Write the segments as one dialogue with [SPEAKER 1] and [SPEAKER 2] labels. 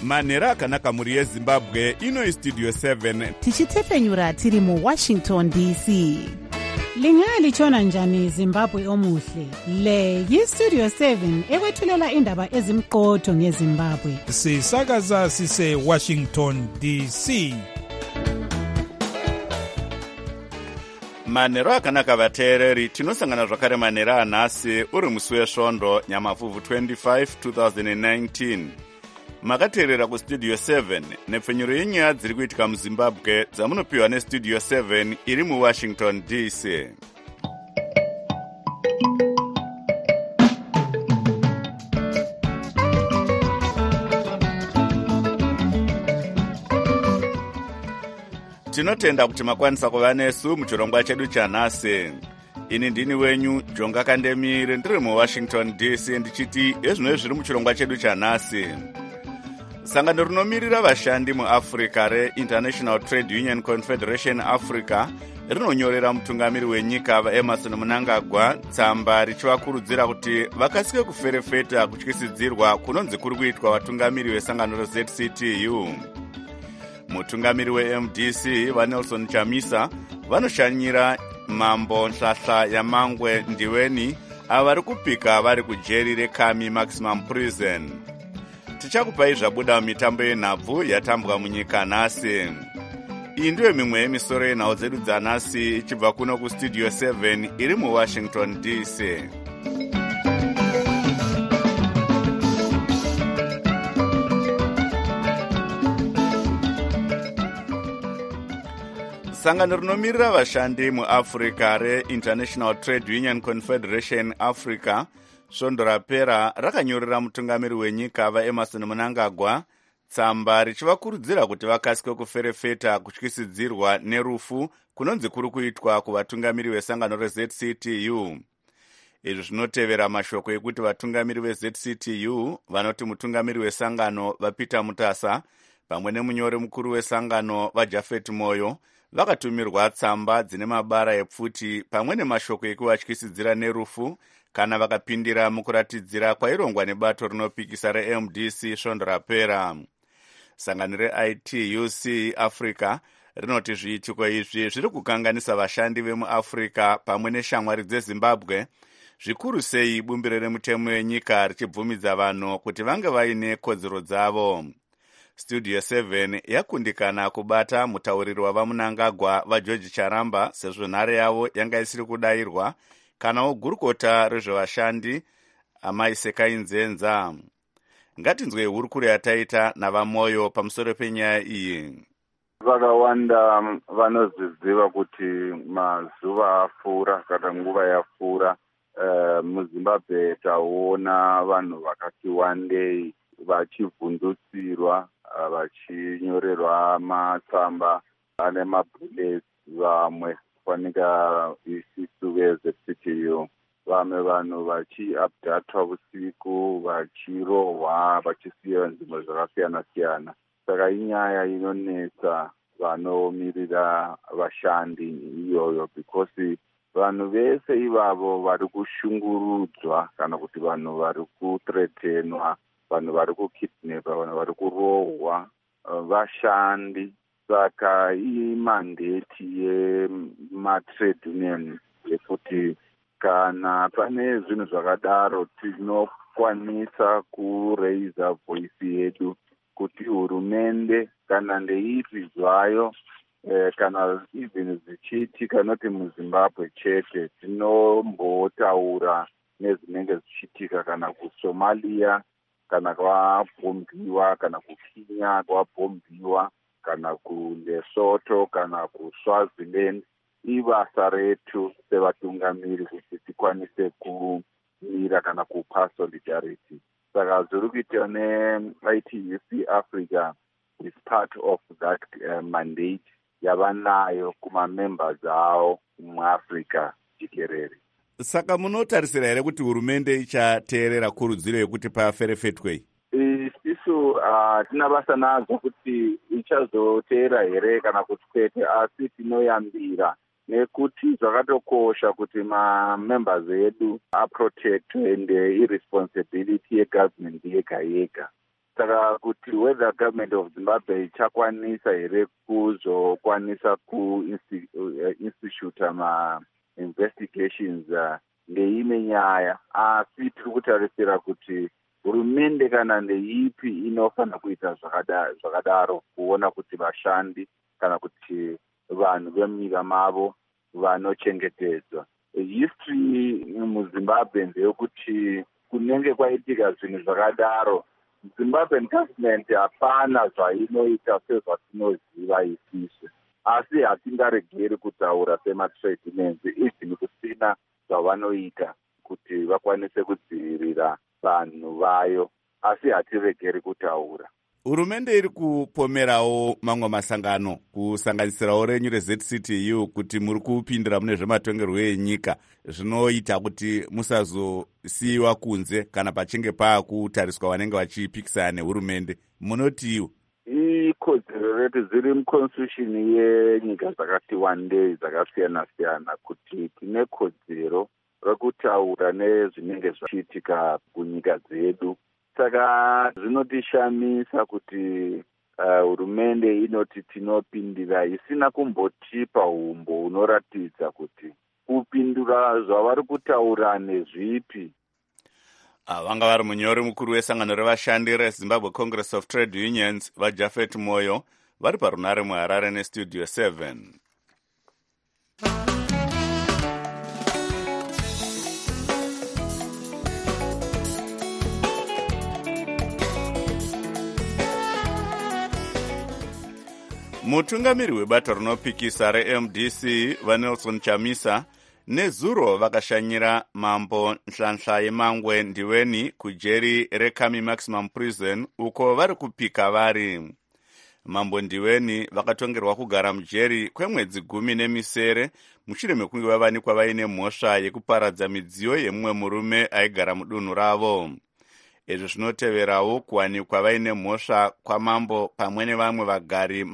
[SPEAKER 1] manhero akanaka mhuri yezimbabwe. Ino istudio 7
[SPEAKER 2] tichitefenyura tiri muWashington DC.
[SPEAKER 3] Lingalitshona njani Zimbabwe omuhle? Le yistudio 7 ekwethulela indaba ezimqotho ngeZimbabwe.
[SPEAKER 4] Sisakaza sise Washington DC.
[SPEAKER 1] manhero akanaka vateereri, tinosangana zvakare manhero anhasi uri musi wesvondo nyamavhuvhu 25 2019. makateerera kustudio 7 nepfenyuro yenyaya dziri kuitika muzimbabwe dzamunopiwa nestudio 7 iri muWashington DC. tinotenda kuti makwanisa kuva nesu muchirongwa chedu chanhasi. Ini ndini wenyu Jonga Kandemire, ndiri muWashington DC, ndichiti ezvino zviri muchirongwa chedu chanhasi. Sangano rinomirira vashandi muAfrica reInternational Trade Union Confederation Africa rinonyorera mutungamiri wenyika vaEmerson Mnangagwa tsamba richivakurudzira kuti vakasike kuferefeta kutyisidzirwa kunonzi kuri kuitwa vatungamiri vesangano reZCTU. mutungamiri weMDC vaNelson Chamisa vanoshanyira mambo Nhlanhla Yamangwe Ndiweni ava vari kupika vari kujeri reKami Maximum Prison. Tichakupai zvabuda mitambo yenhabvu yatambwa munyika nhasi. Iyi ndiyo mimwe yemisoro yenhau dzedu dzanhasi ichibva kuno kustudio 7 iri muWashington DC. sangano rinomirira vashandi muAfrica reInternational Trade Union Confederation Africa svondo rapera rakanyorera mutungamiri wenyika vaEmerson Mnangagwa tsamba richivakurudzira kuti vakasike kuferefeta kutyisidzirwa nerufu kunonzi kuri kuitwa kuvatungamiri vesangano reZCTU. izvi zvinotevera mashoko ekuti vatungamiri veZCTU vanoti mutungamiri wesangano vaPeter Mutasa pamwe nemunyori mukuru wesangano vaJafet Moyo vakatumirwa tsamba dzine mabara epfuti pamwe nemashoko ekuvatyisidzira nerufu kana vakapindira mukuratidzira kwairongwa nebato rinopikisa reMDC svondo rapera. sangano reITUC Africa rinoti zviitiko izvi zviri kukanganisa vashandi vemuAfrica pamwe neshamwari dzeZimbabwe, zvikuru sei bumbiro remutemo wenyika richibvumidza vanhu kuti vange vaine kodzero dzavo. Studio 7 yakundikana kubata mutauriri wavaMnangagwa vaGeorge Charamba sezvo nhare yavo yanga isiri kudayirwa kanawo gurukota rezvevashandi Amai Sekai Nzenza. ngatinzwe hurukuro yataita navaMoyo pamusoro penyaya iyi.
[SPEAKER 5] Vakawanda vanoziziva kuti mazuva afura kana nguva yafura muZimbabwe taona vanhu vakati wandei vachivhundutsirwa vachinyorerwa matsamba ane mabullets, vamwe kufanika isisu veZCTU, vamwe vanhu vachiabdatwa usiku, vachirohwa, vachisiya nzvimbo zvakasiyana siyana. Saka inyaya inonetsa vanomirira vashandi iyoyo, because vanhu vese ivavo vari kushungurudzwa kana kuti vanhu vari kuthreatenwa, vanhu vari kukidnapa, vanhu vari kurohwa vashandi. Saka imandate yematrade union yekuti kana pane zvinhu zvakadaro tinokwanisa kureisa voice yedu kuti hurumende kana ndeipi zvayo kana even zvichiitika noti muZimbabwe chete, tinombotaura nezvinenge zvichiitika kana kuSomalia kana kwabhombiwa, kana kuKenya kwabhombiwa, kana kuLesotho kana kuSwaziland. Ibasa retu sevatungamiri kuti tikwanise kumira kana kupa solidarity. Saka zviri kuitwa neITUC Africa is part of that mandate yavanayo kumamembers avo muAfrica jikerere.
[SPEAKER 1] Saka munotarisira here kuti hurumende ichateerera kurudziro yekuti paferefetwe?
[SPEAKER 5] Isisu tina basa nazo kuti ichazoteera here kana kuti kwete, asi tinoyambira nekuti zvakatokosha kuti mamembers edu aprotectwe and irresponsibility yegovernment yega yega. saka kuti whether government of Zimbabwe ichakwanisa here kuzokwanisa kuinstituta ma-investigations ndeimwe nyaya, asi tiri kutarisira kuti hurumende kana ndeipi inofanira kuita zvakadaro kuona kuti vashandi kana kuti vanhu vemunyika mavo vanochengetedzwa. History muZimbabwe ndeyekuti kunenge kwaitika zvinhu zvakadaro, Zimbabwean government hapana zvainoita sezvatinoziva isisu, asi hatingaregeri kutaura sema-trade unions even kusina zvavanoita kuti vakwanise kudzivirira vanhu vayo, asi hatiregeri kutaura.
[SPEAKER 1] Hurumende iri kupomerawo mamwe masangano kusanganisirawo renyu reZCTU kuti muri kupindira mune zvematongerwo enyika, zvinoita kuti musazosiyiwa kunze kana pachinge paakutariswa vanenge vachipikisana nehurumende. Munotiwo
[SPEAKER 5] ikodzero retu dziri muconstitution yenyika dzakati wandei dzakasiyana-siyana kuti tine kodzero rekutaura nezvinenge zvachiitika kunyika dzedu. Saka zvinotishamisa kuti hurumende inoti tinopindira isina kumbotipa umbo unoratidza kuti kupindura zvavari kutaura nezvipi.
[SPEAKER 1] Vanga vari munyori mukuru wesangano revashandi reZimbabwe Congress of Trade Unions vaJafet Moyo vari parunare muHarare nestudio 7. Mutungamiri webato rinopikisa reMDC vaNelson Chamisa nezuro vakashanyira mambo Nhlanhla Yemangwe Ndiweni kujeri reKami Maximum Prison uko vari kupika vari. Mambo Ndiweni vakatongerwa kugara mujeri kwemwedzi 10 mushure mekunge vavanikwa vaine mhosva yekuparadza midziyo yemumwe murume aigara mudunhu ravo. Izvi zvinoteverawo kuwanikwa vaine mhosva kwamambo pamwe nevamwe vagari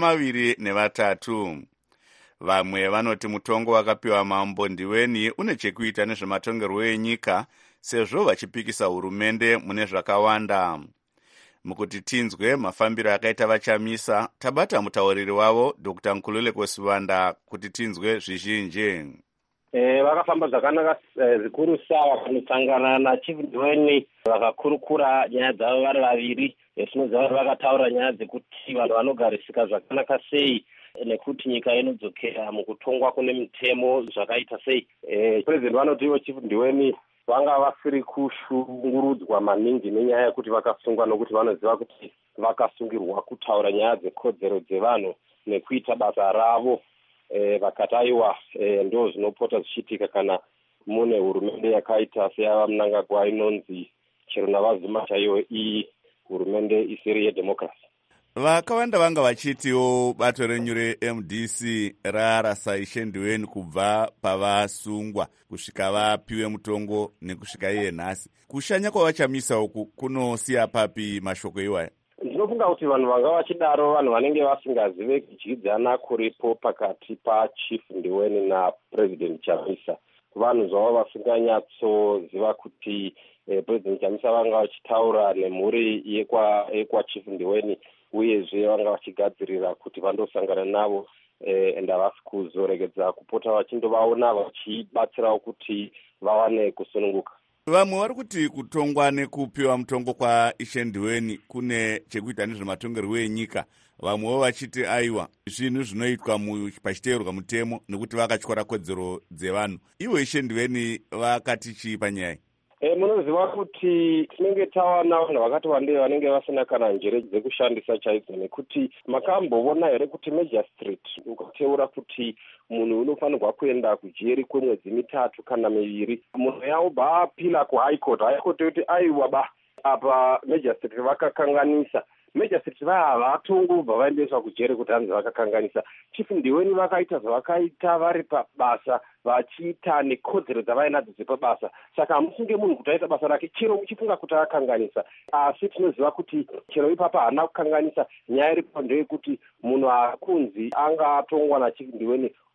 [SPEAKER 1] 23. Vamwe vanoti mutongo wakapiwa mambo Ndiweni une chekuita nezvematongerwo enyika sezvo vachipikisa hurumende mune zvakawanda. Mukuti tinzwe mafambiro akaita vaChamisa, tabata mutauriri wavo Dr. Nkululeko Sivanda kuti tinzwe zvizhinji.
[SPEAKER 6] Vakafamba zvakanaka zvikuru sawa kunosangana naChief Ndiweni vakakurukura nyaya dzavo vari vaviri. Zvinoziva kuti vakataura nyaya dzekuti vanhu vanogarisika zvakanaka sei nekuti nyika inodzokera mukutongwa kune mitemo zvakaita sei. President vanoti ivo Chief Ndiweni vanga vasiri kushungurudzwa maningi nenyaya yekuti vakasungwa nokuti vanoziva kuti vakasungirwa kutaura nyaya dzekodzero dzevanhu nekuita basa ravo. Vakati aiwa ndo zvinopota zvichiitika kana mune hurumende yakaita seyava Mnangagwa inonzi chero navazima chaiwo iyi hurumende isiri yedhemokrasi.
[SPEAKER 1] Vakawanda vanga vachitiwo bato renyu reMDC rarasa Ishe Ndiweni kubva pavasungwa kusvika vapiwe mutongo nekusvika iye nhasi. Kushanya kwavaChamisa uku kunosiya papi mashoko iwaya?
[SPEAKER 6] Ndinofunga kuti vanhu vanga vachidaro vanhu vanenge vasingazive kudyidzana kuripo pakati paChief Ndiweni naPresident Chamisa. Vanhu zvavo vasinganyatsoziva kuti President Chamisa vanga vachitaura nemhuri yekwaChief Ndiweni uyezve vanga vachigadzirira kuti vandosangana navo ende havasi kuzoregedza kupota vachindovaona vachibatsirawo kuti vawane kusununguka.
[SPEAKER 1] Vamwe vari kuti kutongwa nekupiwa mutongo kwaIshe Ndiweni kune chekuita nezvematongerwo enyika. Vamwewo vachiti aiwa zvinhu zvinoitwa pachiteerwa mutemo nekuti vakatyora kodzero dzevanhu. Ivo Ishe Ndiweni vakati chii panyaya?
[SPEAKER 6] Munoziva kuti tinenge tawana vanhu vakati wandei vanenge vasina kana njere dzekushandisa chaidzo, nekuti makamboona here kuti Magistrate ukateura kuti munhu unofanirwa kuenda kujeri kwemwedzi 3 kana 2, munhu yaubva apila kuHigh Court. High Court yoti aiwa apa Magistrate vakakanganisa. Magistrate havatongobva vaendeswa kujeri kuti hanzi vakakanganisa. Chief Ndiweni vakaita zvavakaita vari pabasa vachiita nekodzero dzavainadzo dzepabasa. Saka hamusunge munhu kuti aita basa rake chero muchifunga kuti akanganisa. Asi tinoziva kuti chero ipapa haana kukanganisa. Nyaya iripo ndeyekuti munhu akunzi anga atongwa naChief Ndiweni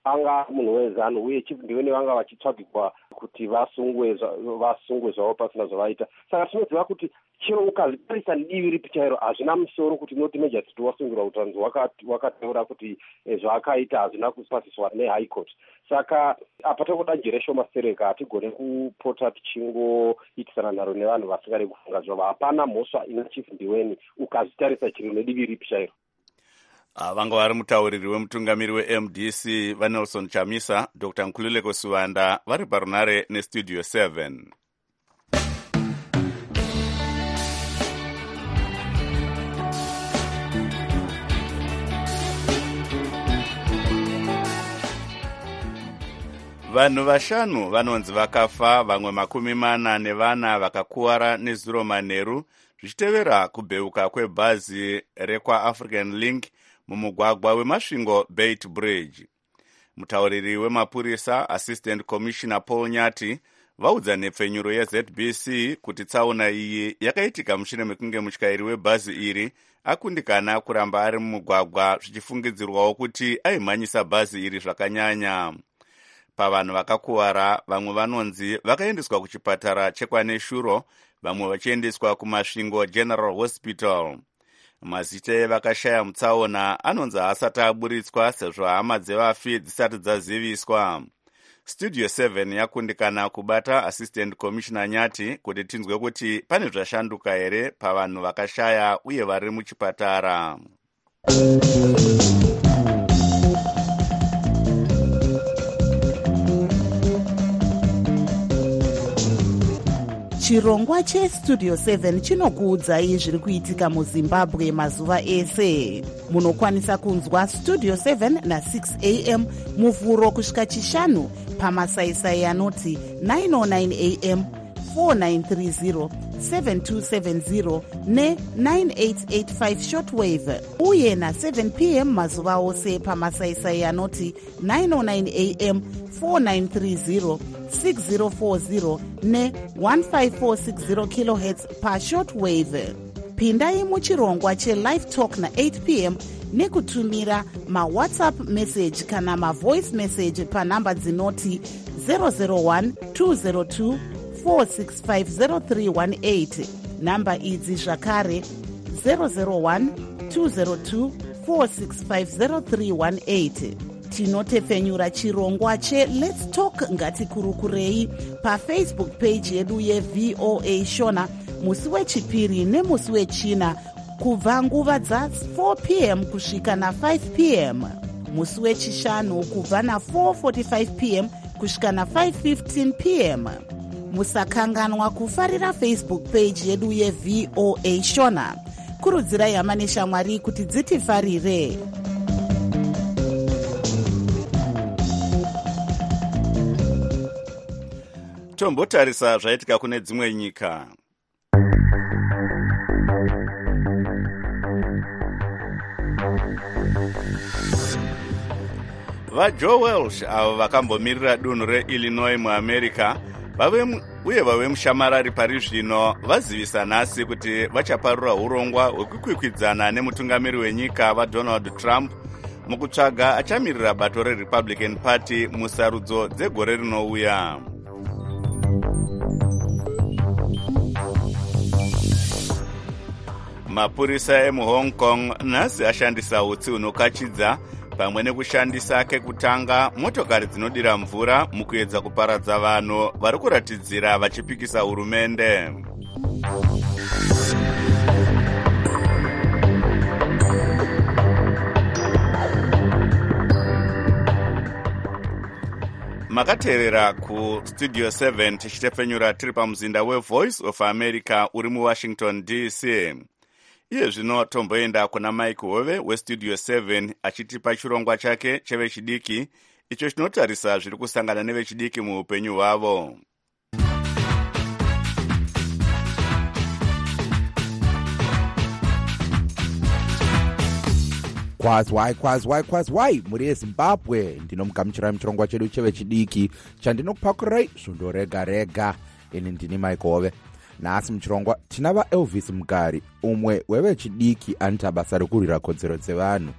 [SPEAKER 6] anga munhu wezanu uye chief ndiwene vanga vachitsvagirwa kuti vasungwe zvavo pasina zvavaita. Saka tinoziva kuti chero ukazitarisa divi ripi chairo hazvina musoro kuti noti Majesty wasungirwa utanzi wakataura kuti zvaakaita hazvina kupasiswa nehigh court. Saka apa toda njere shoma sereka hatigone kupota tichingoitisana nharo nevanhu vasingade kufunga zvavo. Hapana mhosva ina chief ndiweni ukazitarisa chiro nedivi ripi chairo.
[SPEAKER 1] Vanga vari mutauriri wemutungamiri weMDC vaNelson Chamisa, Dr. Nkululeko Suwanda vari parunare nestudio 7. Vanhu vashanu vanonzi vakafa, vamwe 40 vakakuwara nezuro manheru zvichitevera kubheuka kwebhazi rekwa African Link mumugwagwa weMasvingo Beit Bridge. Mutauriri wemapurisa Assistant Commissioner Paul Nyati vaudza nhepfenyuro yeZBC kuti tsaona iyi yakaitika mushure mekunge mutyairi webhazi iri akundikana kuramba ari mumugwagwa zvichifungidzirwawo kuti aimhanyisa bhazi iri zvakanyanya. Pavanhu vakakuwara, vamwe vanonzi vakaendeswa kuchipatara chekwaNeshuro, vamwe vachiendeswa kuMasvingo General Hospital. Mazita evakashaya mutsaona anonzi haasati aburitswa sezvo hama dzevafi dzisati dzaziviswa. Studio 7 yakundikana kubata Assistant Commissioner Nyati kuti tinzwe kuti pane zvashanduka here pavanhu vakashaya uye vari muchipatara.
[SPEAKER 2] Chirongwa cheStudio 7 chinokuudzai zviri kuitika muZimbabwe mazuva ese. Munokwanisa kunzwa Studio 7 na6 am muvhuro kusvika chishanu pamasaisai anoti 909 am, 4930, 7270 ne9885 shortwave, uye na7 pm mazuva ose pamasaisai anoti 909 am, 4930, 6040 ne1546 kHz pashortwave. Pindai muchirongwa chelive talk na8 pm nekutumira mawhatsapp message kana mavoice message panhamba dzinoti 001 202 4650318. Namba idzi zvakare 001 202 4650318. Tinotepfenyura chirongwa cheLet's Talk ngatikurukurei pafacebook page yedu yeVOA Shona musi wechipiri nemusi wechina kubva nguva dza4 pm kusvika na5 pm, musi wechishanu kubva na4:45 pm kusvika na5:15 pm. Musakanganwa kufarira Facebook page yedu yeVOA Shona. Kurudzirai hama neshamwari kuti dzitifarire.
[SPEAKER 1] Tombotarisa zvaitika kune dzimwe nyika. VaJoe Welsh avo vakambomirira dunhu reIllinois muAmerica uye vave mushamarari pari zvino vazivisa nhasi kuti vachaparura urongwa hwekukwikwidzana nemutungamiri wenyika vaDonald Trump mukutsvaga achamirira bato reRepublican Party musarudzo dzegore rinouya. Mapurisa emuHong Kong nhasi ashandisa utsi hunokachidza pamwe nekushandisa kekutanga motokari dzinodira mvura mukuedza kuparadza vanhu vari kuratidzira vachipikisa hurumende. Makatevera kuStudio 7 tichitepfenyura tiri pamuzinda weVoice of America uri muWashington DC. Iye zvino tomboenda kuna Mike Hove weStudio 7 achitipa chirongwa chake chevechidiki, icho chinotarisa zviri kusangana nevechidiki muupenyu hwavo.
[SPEAKER 7] Kwazwai muri yeZimbabwe, ndinomugamuchirai muchirongwa chedu chevechidiki chandinokupakurirai svondo rega rega. Ini ndini Mike Hove. Nhasi muchirongwa tina vaElvis Mugari, umwe wevechidiki anoita basa rekurwira kodzero dzevanhu.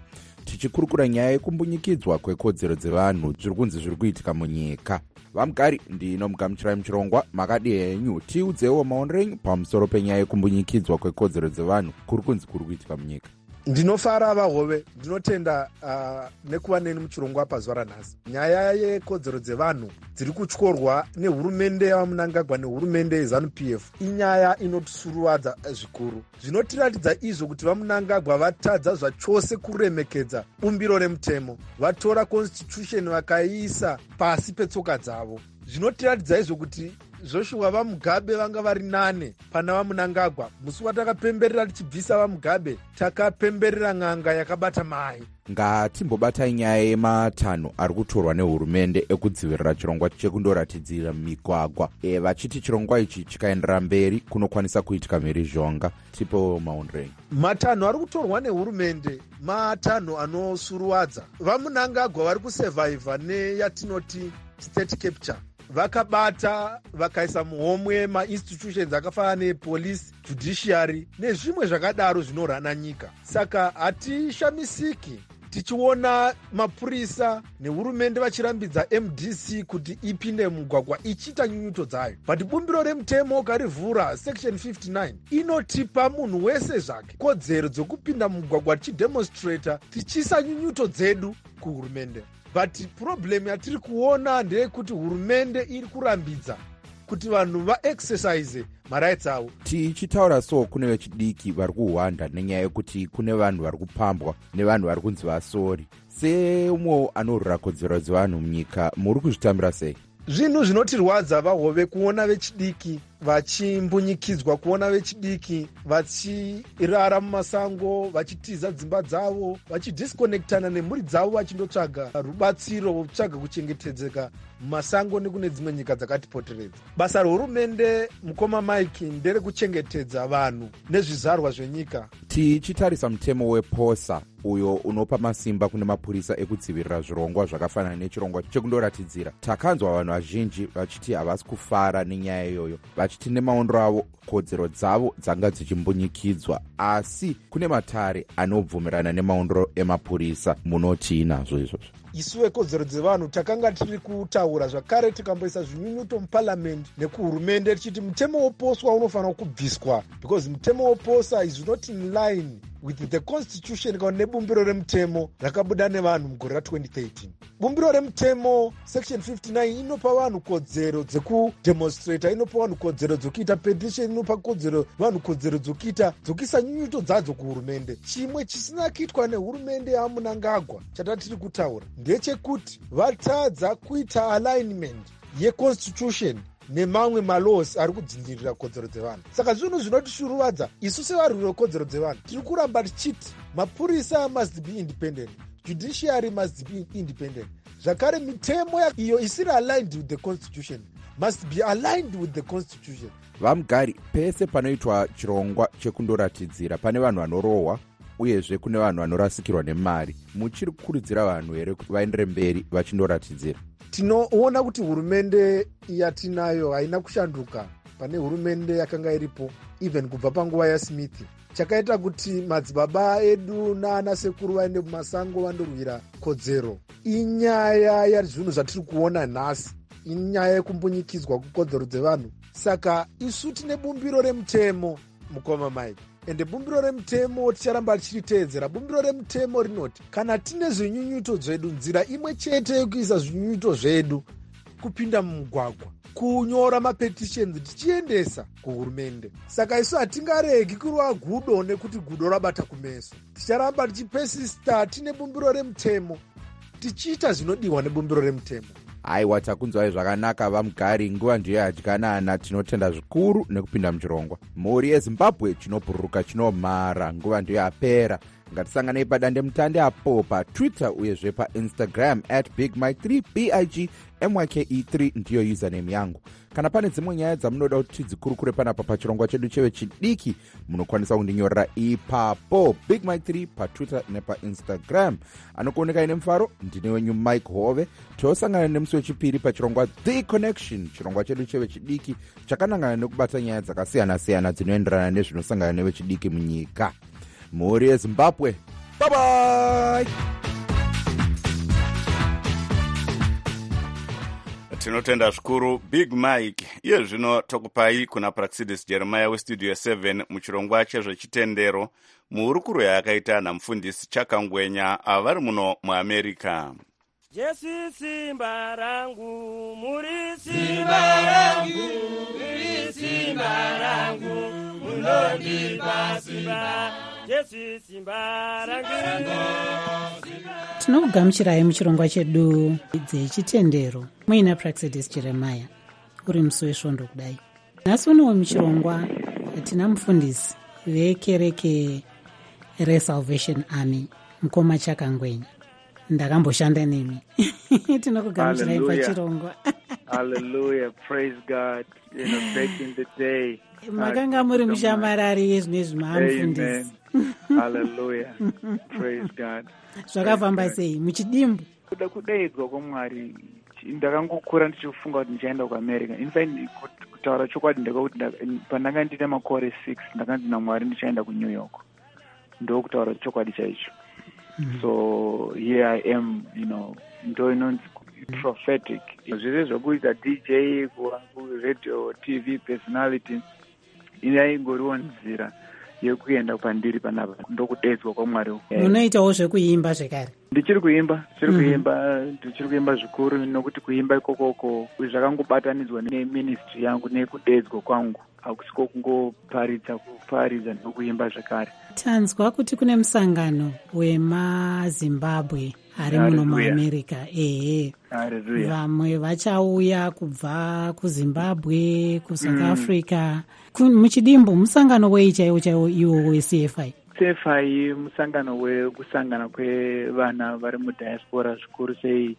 [SPEAKER 7] tichikurukura nyaya yekumbunyikidzwa kwekodzero dzevanhu zviri kunzi zviri kuitika munyika. Vamugari, ndinomugamuchirai muchirongwa, makadi henyu tiudzewo maonero enyu pamusoro penyaya yekumbunyikidzwa kwekodzero dzevanhu kuri kunzi kuri kuitika munyika.
[SPEAKER 8] Ndinofara vahove, ndinotenda nekuva neni muchirongwa pazuva ranhasi. Nyaya yekodzero dzevanhu dziri kutyorwa nehurumende yavamunangagwa nehurumende yeZANU-PF inyaya inotisuruvadza zvikuru. Zvinotiratidza izvo kuti vamunangagwa vatadza zvachose kuremekedza bumbiro remutemo, vatora constitution vakaiisa pasi petsoka dzavo. Zvinotiratidza izvo kuti Joshua vamugabe vanga vari 8 pana vamunangagwa. Musi watakapemberera tichibvisa vamugabe takapemberera ng'anga yakabata mai.
[SPEAKER 7] Ngatimbobatai nyaya yematanho ari kutorwa nehurumende ekudzivirira chirongwa chekundoratidzira migwagwa. Vachiti chirongwa ichi chikaendera mberi kunokwanisa kuitika mhirizhonga. Tipo maonero.
[SPEAKER 8] Matanho ari kutorwa nehurumende matanho anosuruwadza. Vamunangagwa vari kusevhaivha neyatinoti state capture. Vakabata vakaisa muhomwe mainstitutions akafanana nepolice, judiciary nezvimwe zvakadaro zvinorana nyika. Saka hatishamisiki tichiona mapurisa nehurumende vachirambidza MDC kuti ipinde mugwagwa ichiita nyunyuto dzayo. But bumbiro remutemo ukarivhura section 59 inotipa munhu wese zvake kodzero dzokupinda mugwagwa tichidemonstrata tichiisa nyunyuto dzedu kuhurumende. But problem yatiri kuona ndeyekuti hurumende iri kurambidza kuti vanhu vaexercise marights avo.
[SPEAKER 7] Tichitaura so kune vechidiki vari kuhwanda nenyaya yekuti kune vanhu vari kupambwa nevanhu vari kunzi vasori. Seumwe anorwira kodzero dzevanhu munyika, muri kuzvitambira sei?
[SPEAKER 8] Zvinhu zvinotirwadza vahove kuona vechidiki vachimbunyikidzwa, kuona vechidiki vachirara mumasango, vachitiza dzimba dzavo, vachidisconnectana nemhuri dzavo, vachindotsvaga rubatsiro, votsvaga kuchengetedzeka mumasango nekune dzimwe nyika dzakatipoteredza. Basa rehurumende, mukoma Mike, nderekuchengetedza vanhu nezvizarwa zvenyika.
[SPEAKER 7] Tichitarisa mutemo weposa uyo unopa masimba kune mapurisa ekudzivirira zvirongwa zvakafanana nechirongwa chekundoratidzira, takanzwa vanhu vazhinji vachiti havasi kufara nenyaya iyoyo, vachiti nemaondero avo kodzero dzavo dzanga dzichimbunyikidzwa, asi kune matare anobvumirana nemaondero emapurisa. Munoti nazvo izvozvo?
[SPEAKER 8] Isuwe kodzero dzevanhu takanga tiri kutaura zvakare tikamboisa zvinyunyuto muparliament nekuhurumende tichiti mutemo woposwa unofanira kubviswa, because mutemo woposa is not in line with the constitution kana nebumbiro remutemo rakabuda nevanhu mugore ra2013. Bumbiro remutemo section 59 inopa vanhu kodzero dzekudemonstrata, inopa vanhu kodzero dzokuita petition, inopa kodzero vanhu kodzero dzokuisa nyunyuto dzadzo kuhurumende. Chimwe chisina kuitwa nehurumende yamunangagwa chatatiri kutaura ndechekuti vatadza kuita alignment yeconstitution nemamwe malaws ari kudzingirira kodzero dzevanhu. Saka zvinhu zvinotishuruvadza isu sevarwiri vekodzero dzevanhu tiri kuramba tichiti mapurisa must be independent, judiciary must be independent. Zvakare mitemo iyo isiri aligned with the constitution must be aligned with the constitution.
[SPEAKER 7] Vamugari, pese panoitwa chirongwa chekundoratidzira pane vanhu vanorohwa uyezve kune vanhu vanorasikirwa nemari, muchiri kukurudzira vanhu here kuti vaendere mberi vachindoratidzira?
[SPEAKER 8] Tinoona kuti hurumende yatinayo haina kushanduka pane hurumende yakanga iripo even kubva panguva yaSmith. Chakaita kuti madzibaba edu naana sekuru vaende mumasango vandorwira kodzero inyaya yazvinhu zvatiri kuona nhasi, inyaya yekumbunyikidzwa kukodzero dzevanhu. Saka isu tine bumbiro remutemo, mukoma Mike, ende bumbiro remutemo ticharamba tichiteedzera. Bumbiro remutemo rinoti kana tine zvinyunyuto zvedu, nzira imwe chete yekuisa zvinyunyuto zvedu kupinda mumugwagwa, kunyora mapetitions tichiendesa kuhurumende. Saka isu hatingaregi kurwa gudo nekuti gudo rabata kumeso. Ticharamba tichipesista tine bumbiro remutemo, tichiita zvinodiwa nebumbiro remutemo.
[SPEAKER 7] Aiwa, takunzwai zvakanaka Vamugari, nguva ndiyo yadyanana. Tinotenda zvikuru nekupinda muchirongwa. Mhuri yeZimbabwe chinobhururuka chinomhara, nguva ndiyo yapera. Ngatisanganei padande mutande apo paTwitter uyezve paInstagram @BigMike3, BigMike3 ndiyo username yangu. Kana pane dzimwe nyaya dzamunoda kuti tidzikurukure panapa pachirongwa chedu cheve chidiki, munokwanisa kundinyorera ipapo BigMike3 paTwitter nepaInstagram. Anokuoneka ine mufaro, ndine wenyu Mike Hove. Tosangana nemusi wechipiri pachirongwa The Connection, chirongwa chedu cheve chidiki chakanangana nekubata nyaya dzakasiyana-siyana dzinoenderana nezvinosangana nevechidiki munyika. Mhuri yeZimbabwe, bye bye.
[SPEAKER 1] tinotenda zvikuru Big Mike. Iye zvino tokupai kuna Praxidis Jeremiah westudio 7 muchirongwa chezvechitendero muhurukuro yaakaita namufundisi Chakangwenya avari muno muAmerica.
[SPEAKER 9] Jesu simba rangu, muri simba rangu, muri simba rangu, munondipa simba, Jesu simba rangu.
[SPEAKER 3] Tinokugamuchirai muchirongwa chedu dzechitendero muina Praxidis Jeremiah uri musi wesvondo kudai. Nhasi unowo muchirongwa tina mufundisi vekereke reSalvation Army mukoma Chakangwenya. Ndakamboshanda nemi. Tinokugamuchirai pachirongwa.
[SPEAKER 10] Hallelujah, praise God, back in the day.
[SPEAKER 3] Makanga muri mushamarari yezvinezvi maamufundisi.
[SPEAKER 10] Hallelujah, praise God.
[SPEAKER 3] Zvakafamba sei muchidimbu?
[SPEAKER 10] Kuda kudaidzwa kwaMwari ndakangokura ndichifunga kuti ndichaenda kuAmerica. In fact, kutaura chokwadi ndakakuti pandanga ndine makore 6 ndakanzi naMwari ndichaenda kuNew York. Ndokutaura chokwadi chaicho. So here I am, ndoinonzi prophetic. Zvese zvokuita DJ, radio, TV personality, inaingoriwo nzira yekuenda pandiri panapa ndokudaidzwa kwaMwari.
[SPEAKER 3] Unoitawo zvekuimba zvekare? Ndichiri
[SPEAKER 10] kuimba zvikuru, nokuti kuimba ikokoko zvakangobatanidzwa neministry yangu nekudaidzwa kwangu, hakusiko kuparidza nokuimba zvekare.
[SPEAKER 3] Tanzwa kuti kune musangano wemaZimbabwe ari muno muAmerica. Vamwe vachauya kubva kuZimbabwe, kuSouth Africa. Muchidimbu musangano wei chaiwo iwo weCFI?
[SPEAKER 10] CFI musangano wekusangana kwevana vari mudiaspora zvikuru sei.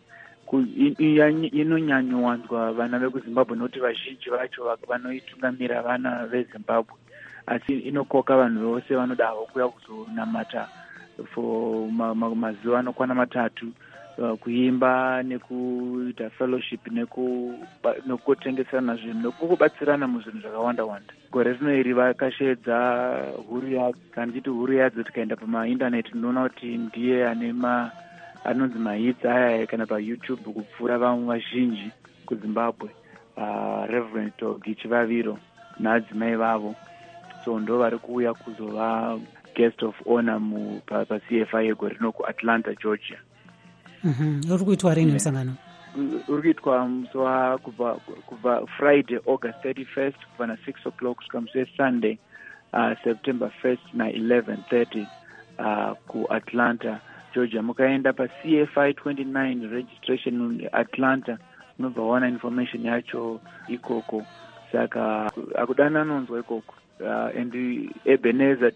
[SPEAKER 10] Inonyanyowanzwa vana vekuZimbabwe nokuti vazhinji vacho vanoitungamira vana veZimbabwe, asi inokoka vanhu vose vanoda kuuya kuzonamata for mazuva anokwana 3, kuimba nekuita fellowship nekutengeserana zvinhu nekubatsirana muzvinhu zvakawanda-wanda. Gore rino iri vakashedza huru yadzo, kana ndichiti huru yadzo tikaenda pamaindaneti ndinoona kuti ndiye anonzi mahits aya kana paYouTube kupfuura vamwe vazhinji kuZimbabwe, Reverend Togi Chivaviro naadzimai vavo. So ndo vari kuuya kuzova guest of honor paCFI yegore rino kuAtlanta, Georgia.
[SPEAKER 3] Uri kuitwa rini musangano?
[SPEAKER 10] Uri kuitwa kubva Friday August 31st kubva na 6 o'clock kusvika musi weSunday September 1st na 11:30 kuAtlanta, Georgia. Mukaenda paCFI 29 registration Atlanta munobva waona information yacho ikoko. Saka akudana anonzwa ikoko. And Ebenezer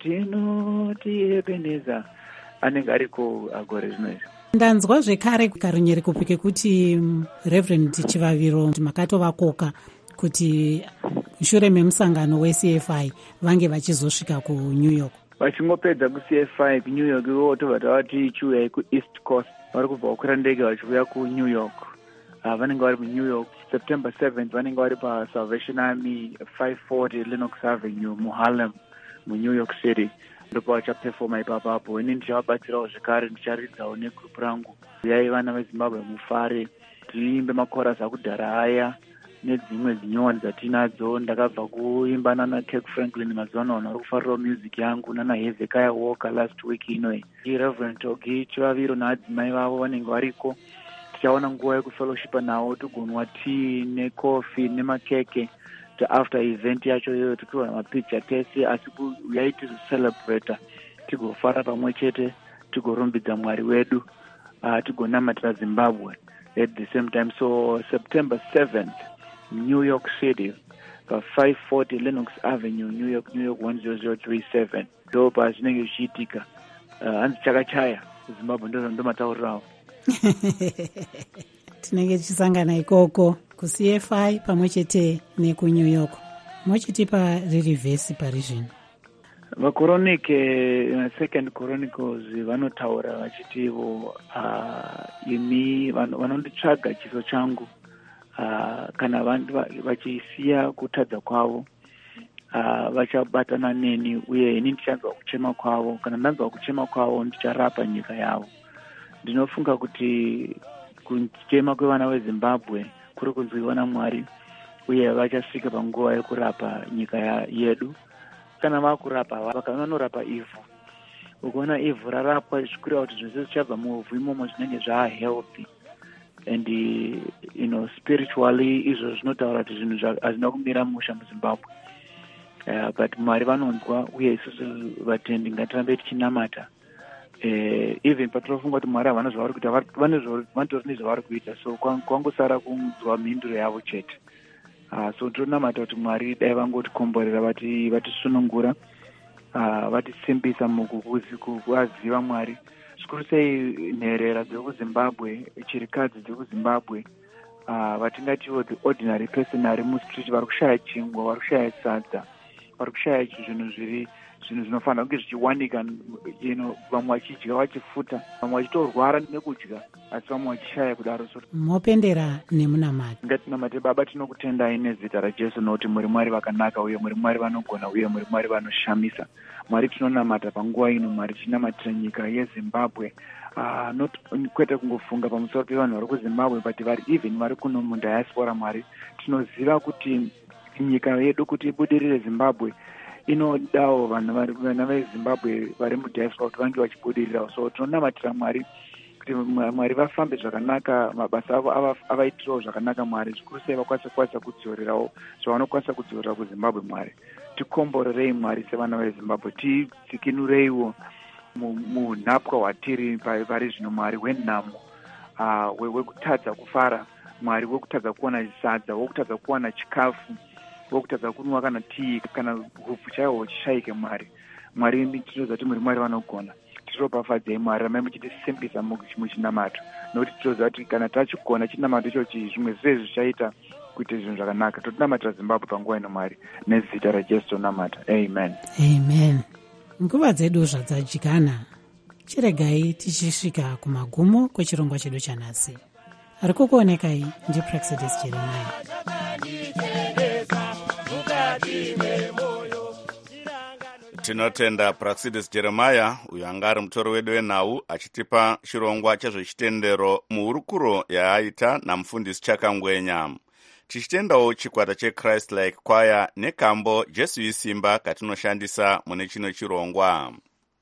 [SPEAKER 10] Ebenezer anenge ariko agore zvino.
[SPEAKER 3] Ndanzwa zvekare karunyereko kekuti Reverend Chivaviro makatovakoka kuti shure memusangano weCFI vange vachizosvika kuNew York.
[SPEAKER 10] Vachingopedza kuCFI kuNew York votobva tavati chiuyai kuEast Coast, vari kubva kukwira ndege vachiuya kuNew York. Vanenge vari muNew York September 7th, vanenge vari paSalvation Army 540 Lenox Avenue muHarlem muNew York City. Ndipo vachaperforma ipapapo. Ini ndichavabatsirawo zvekare, ndicharidzawo negrupu rangu. Uyai vana veZimbabwe mufare, tiimbe makorasi akudhara aya nedzimwe zinyowani dzatinadzo. Ndakabva kuimba nana Kirk Franklin mazuva ano vari kufarirawo music yangu, nana Hezekiah Walker last week inoyi. Reverend Togi Chivaviro naadzimai vavo vanenge variko. Tichaona nguva yekufellowshipa nawo, tigonwa tea necoffee nemakeke. After event yacho iyoyo tikiwana mapicha tese, asi uyai tizocelebrata, tigofara pamwe chete, tigorumbidza Mwari wedu, tigonamatira Zimbabwe at the same time. So September 7th, New York City, 540 Lenox Avenue, New York 10037. Ndo pazvinenge zvichiitika. Hanzi chakachaya Zimbabwe, ndo mataurirawo.
[SPEAKER 3] Tinenge tichisangana ikoko kuCFI pamwe chete nekuNew York. Mochitipa riri vhesi pari zvino?
[SPEAKER 10] VaKoronike Second Chronicles vanotaura vachitivo imi vanonditsvaga chiso changu kana vachisiya kutadza kwavo vachabatana neni, uye ini ndichanzwa kuchema kwavo. Kana ndanzwa kuchema kwavo ndicharapa nyika yavo. Ndinofunga kuti kuchema kwevana veZimbabwe kuri kunzwiwa naMwari uye vachasvika panguva yekurapa nyika yedu. Kana vakurapa vakanorapa ivhu, ukaona ivhu rarapwa zvichikurira kuti zvese zvichabva muvhu imomo zvinenge zvahealthy and spiritually izvo zvinotaura kuti zvinhu hazvina kumira musha muZimbabwe. But Mwari vanonzwa uye isusu vatendi ngatirambe tichinamata. Even patinofunga kuti Mwari havana zvavari kuita, vanotori nezvavari kuita, so kwangosara kunzwa mhinduro yavo chete. So tonamata kuti Mwari dai vangotikomborera vatisunungura, vatisimbisa mukuziva Mwari. Zvikuru sei nherera dzekuZimbabwe, chirikadzi dzekuZimbabwe, vatingatiwo the ordinary person ari mustreet vari kushaya chingwa, vari kushaya sadza, vari kushaya zvinhu zvinofanira kunge zvichiwanika, vamwe vachidya vachifuta, vamwe vachitorwara nekudya, asi vamwe vachishaya kudaro.
[SPEAKER 3] mopendera nemunamati.
[SPEAKER 10] Ngatinamate. Baba, tinokutendai nezita raJesu nokuti muri Mwari vakanaka uye muri Mwari vanogona uye muri Mwari vanoshamisa. Mwari tinonamata panguva ino, Mwari tinamatira nyika yeZimbabwe. Kwete kungofunga pamusoro pevanhu vari kuZimbabwe, but even vari kuno mudiaspora. Mwari tinoziva kuti nyika yedu kuti ibudirire Zimbabwe inodawo vana veZimbabwe vari mudiaspora kuti vange vachibudirira. So tinonamatira Mwari kuti Mwari vafambe zvakanaka, mabasa avo avaitirawo zvakanaka. Mwari zvikuru sei vakwanisa kudzorerawo zvavanokwanisa kudzorera kuZimbabwe. Mwari tikomborerei Mwari sevana veZimbabwe, tidzikinureiwo munhapwa hwatiri vari zvino Mwari, hwenhamo, wekutadza kufara Mwari, wekutadza kuwana sadza, wekutadza kuwana chikafu, wekutadza kunwa kana tii kana hupfu chaiho huchishaike. Mwari tinoziva kuti muri Mwari vanogona. Tiropafadzei Mwari, ramai muchitisimbisa muchinamato, nokuti tinoziva kuti kana tachigona chinamato ichochi zvimwe zvese zvichaita kuita zvinhu zvakanaka. Totinamatira Zimbabwe panguva ino Mwari, nezita raJesu tonamata. Amen.
[SPEAKER 3] Amen. Nguva dzedu zvadzadyana, chiregai tichisvika kumagumo kwechirongwa chedu chanhasi. Ari kukuonekai ndiPraxidis Jeremiah.
[SPEAKER 1] Tinotenda Praxidis Jeremiah, uyo anga ari mutori wedu wenhau, achitipa chirongwa chezvechitendero muhurukuro yaaita namufundisi Chakangwenya. Tichitendawo chikwata cheChrist Like Choir nekambo Jesu isimba katinoshandisa mune chino chirongwa.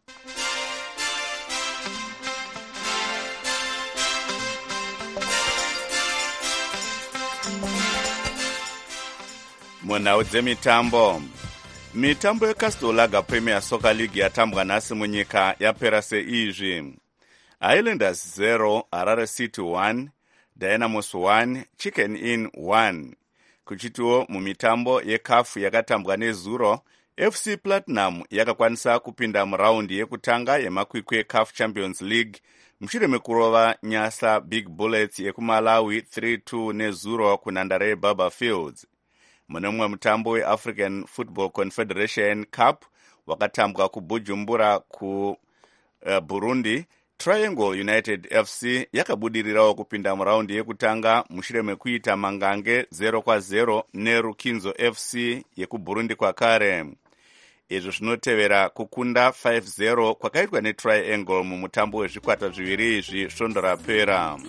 [SPEAKER 1] Munhau dzemitambo. Mitambo yeCastle Lager Premier Soccer League yatambwa nhasi munyika yapera seizvi: Highlanders 0, Harare City 1, Dynamos 1, Chicken Inn 1. Kuchitiwo mumitambo yekafu yakatambwa nezuro, FC Platinum yakakwanisa kupinda muraundi yekutanga yemakwikwi eCAF Champions League mushure mekurova Nyasa Big Bullets yekuMalawi 3-2 nezuro kunhandare yeBaba Fields. Mune mumwe mutambo weAfrican Football Confederation Cup wakatambwa kuBujumbura kuBurundi, Triangle United FC yakabudirirawo kupinda muraundi yekutanga mushure mekuita mangange 0-0 neRukinzo FC yekuBurundi kwakare. Izvo zvinotevera kukunda 5-0 kwakaitwa neTriangle mumutambo wezvikwata zviviri izvi svondo rapera.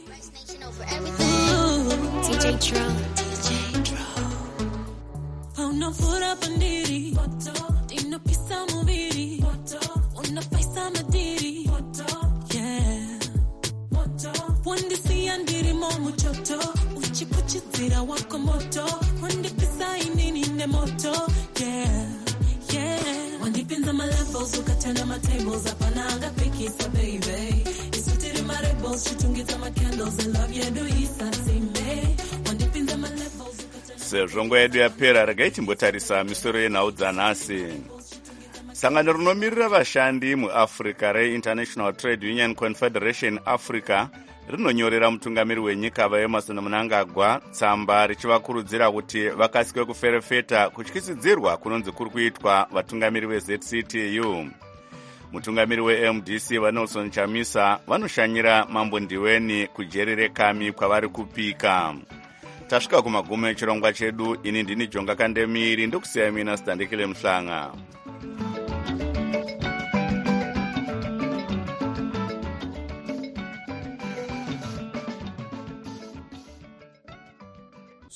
[SPEAKER 11] Unavura bandiri, inapisa muviri, unapaisa madiri, yeah. Wandisi andiri momu choto, uchipuchizira wako moto, wandipisa inini ne moto, yeah, yeah. Wandipinza my levels, ukatenda my tables, apananga pikisa baby. Isutiri my rebels, chitungita my candles, and love you do isa sime. Wandipinza my levels.
[SPEAKER 1] Sezvo nguva yedu yapera, regai timbotarisa misoro yenhau dzanhasi. Sangano rinomirira vashandi muAfrica reInternational Trade Union Confederation Africa rinonyorera mutungamiri wenyika vaEmerson Mnangagwa tsamba richivakurudzira kuti vakasike kuferefeta kutyisidzirwa kunonzi kuri kuitwa vatungamiri veZCTU. Mutungamiri weMDC vaNelson Chamisa vanoshanyira Mambo Ndiweni kujeri reKami kwavari kupika. Tasvika kumagumo echirongwa chedu. Ini ndini Jonga Kandemiri, ndokusiya mina Sitandikile Mhlanga.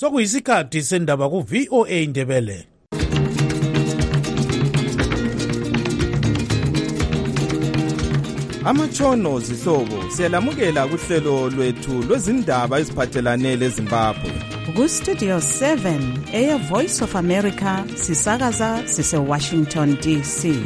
[SPEAKER 4] sokuyisikhathi sendaba ku-VOA Indebele.
[SPEAKER 12] Amatshono zihlobo siyalamukela kuhlelo lwethu lwezindaba eziphathelane leZimbabwe.
[SPEAKER 2] Ku-Studio 7 Air Voice of America sisakaza sise-Washington DC.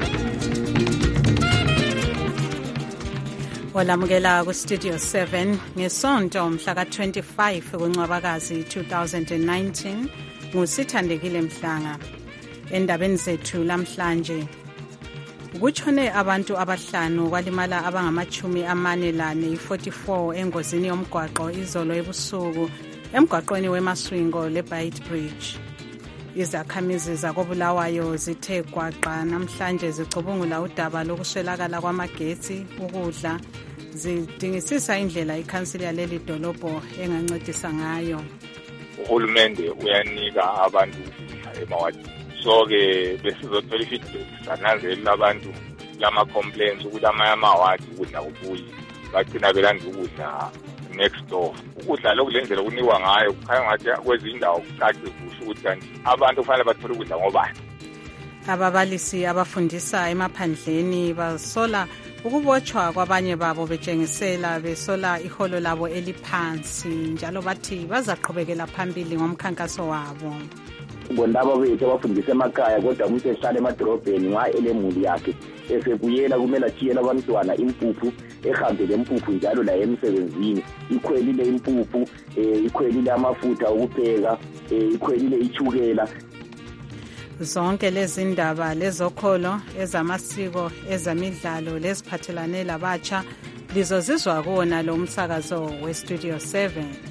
[SPEAKER 2] Olamukela ku-Studio 7 ngesonto mhla ka-25 kuNcwabakazi 2019 nguSithandekile Mhlanga. Endabeni zethu lamhlanje, kutshone abantu abahlanu kwalimala abangama-44 engozini yomgwaqo izolo ebusuku emgwaqweni wemaswingo leBait Bridge. Izakhamizi zakoBulawayo zithe gwaqa namhlanje zicubungula udaba lokuswelakala kwamagetsi, ukudla, zidingisisa indlela ikhansili yaleli dolobho engancedisa ngayo.
[SPEAKER 13] Uhulumende uyanika abantu emawadini. So-ke besizothola i-feedback sananzelela abantu lama-complaints ukuthi amawadi ukudla kubuyi bagcina belanda ukudla next door. Ukudla lokhu le ndlela kunikwa ngayo kukhanya ngathi kwezinye indawo kucace kuhle ukuthi kanti abantu kufanele bathole ukudla ngobani.
[SPEAKER 2] Ababalisi abafundisa emaphandleni basola ukubotshwa kwabanye babo betshengisela besola iholo labo eliphansi, njalo bathi bazaqhubekela phambili ngomkhankaso wabo.
[SPEAKER 14] Ngondaba bethu abafundisa emakhaya kodwa umuntu ehlala emadorobheni nxa elemuli yakhe esebuyela kumele athiyele abantwana impuphu, ehambe lempuphu njalo la emsebenzini, ikhwelile impuphu, ikhwelile amafutha okupheka, ikhwelile ichukela.
[SPEAKER 2] Zonke lezi ndaba lezokholo, ezamasiko, ezemidlalo leziphathelane labatsha lizozizwa kuwona lo msakazo weStudio 7.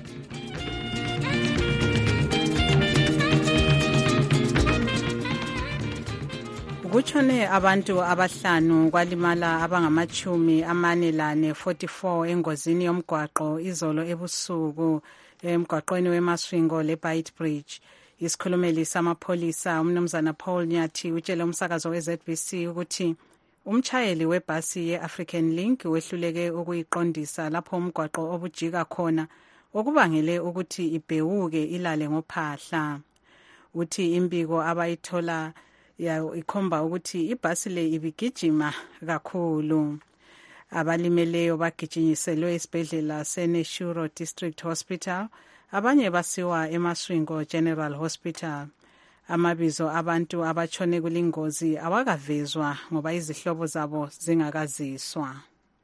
[SPEAKER 2] Kutshone abantu abahlanu kwalimala abangama-44 engozini yomgwaqo izolo ebusuku emgwaqweni wemaswingo leBait Bridge. Isikhulumeli samapholisa umnumzana Paul Nyathi utshele umsakazo weZBC ukuthi umtshayeli webhasi ye-African Link wehluleke ukuyiqondisa lapho umgwaqo obujika khona, okubangele ukuthi ibhewuke ilale ngophahla. Uthi imbiko abayithola ikhomba ukuthi ibhasi le ibigijima kakhulu. Abalimeleyo bagijinyiselwe esibhedlela seNeshuro District Hospital, abanye basiwa eMaswingo General Hospital. Amabizo abantu abatshone kulingozi awakavezwa ngoba izihlobo zabo zingakaziswa.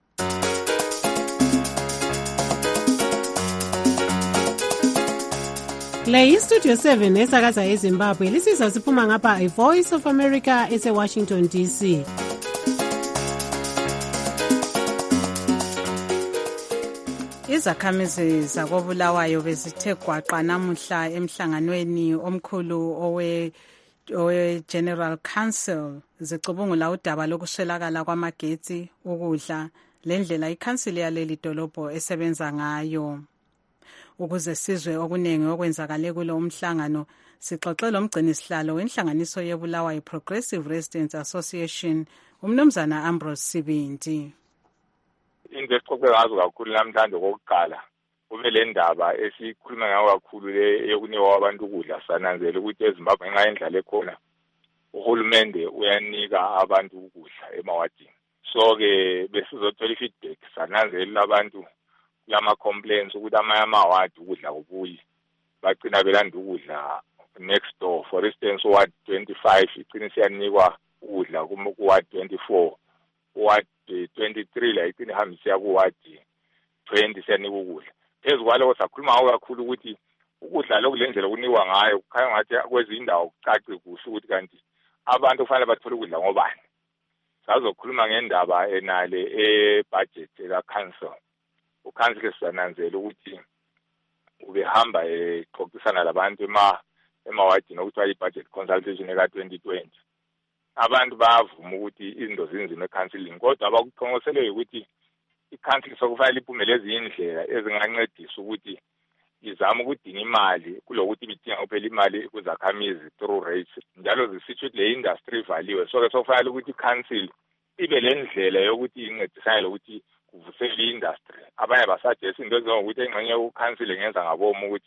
[SPEAKER 3] Le iStudio 7 esakaza eZimbabwe lisizwa siphuma ngapha iVoice of America ese-Washington DC.
[SPEAKER 2] Izakhamizi zakoBulawayo bezithe gwaqa namuhla emhlanganweni omkhulu owe-General Council zicubungula udaba lokuswelakala kwamagetsi, ukudla, lendlela ikhansili yaleli dolobho esebenza ngayo. Ukuze sizwe okuningi okwenzakale kulo umhlangano, sixoxe lomgcinisihlalo wenhlanganiso yeBulawayo Progressive Residents Association, umnumzana Ambrose Sibindi.
[SPEAKER 13] Into esixoxe ngazo kakhulu namhlanje kokuqala kube le ndaba esikhuluma ngayo kakhulu le yokunikwa abantu ukudla. Sananzela ukuthi eZimbabwe ngenxa yendlala ekhona uhulumende uyanika abantu ukudla emawadini. So-ke besizothola i-feedback sananzelela abantu kulama-complaints ukuthi amawadi ukudla kubuyi bagcina belanda ukudla next door. For instance, uward 25 igcina siyanikwa ukudla kuward 24, uward 23 la igcina ihambisiya kuward 20 siyanika ukudla. Phezu kwaloko sakhuluma ngawo kakhulu ukuthi ukudla lokhu le ndlela kunikwa ngayo kukhanya ngathi kwezinye indawo kucace kuhle ukuthi kanti abantu kufanele bathole ukudla ngobani. Sazokhuluma ngendaba enale e-budget eka-council. Ukhansile siyananzela ukuthi ubehamba exoxisana labantu emawadini okuthiwa i-budget consultation eka-2020. Abantu bayavuma ukuthi izinto zinzima ekhansilini, kodwa abakuqonqoseleyo ukuthi ikhansili sokufanele iphume ezinye indlela ezingancedisa ukuthi izama ukudinga imali kulokuthi bidinga kuphela imali kuzakhamizi through rates, njalo zisitsho ukuthi le industry ivaliwe. So-ke sokufanele ukuthi ikhansili ibe le ndlela yokuthi incedisane lokuthi kuvusele i-industry. Abanye basajesa into ezinjengokuthi engxenye ukhansile ngenza ngabomu ukuthi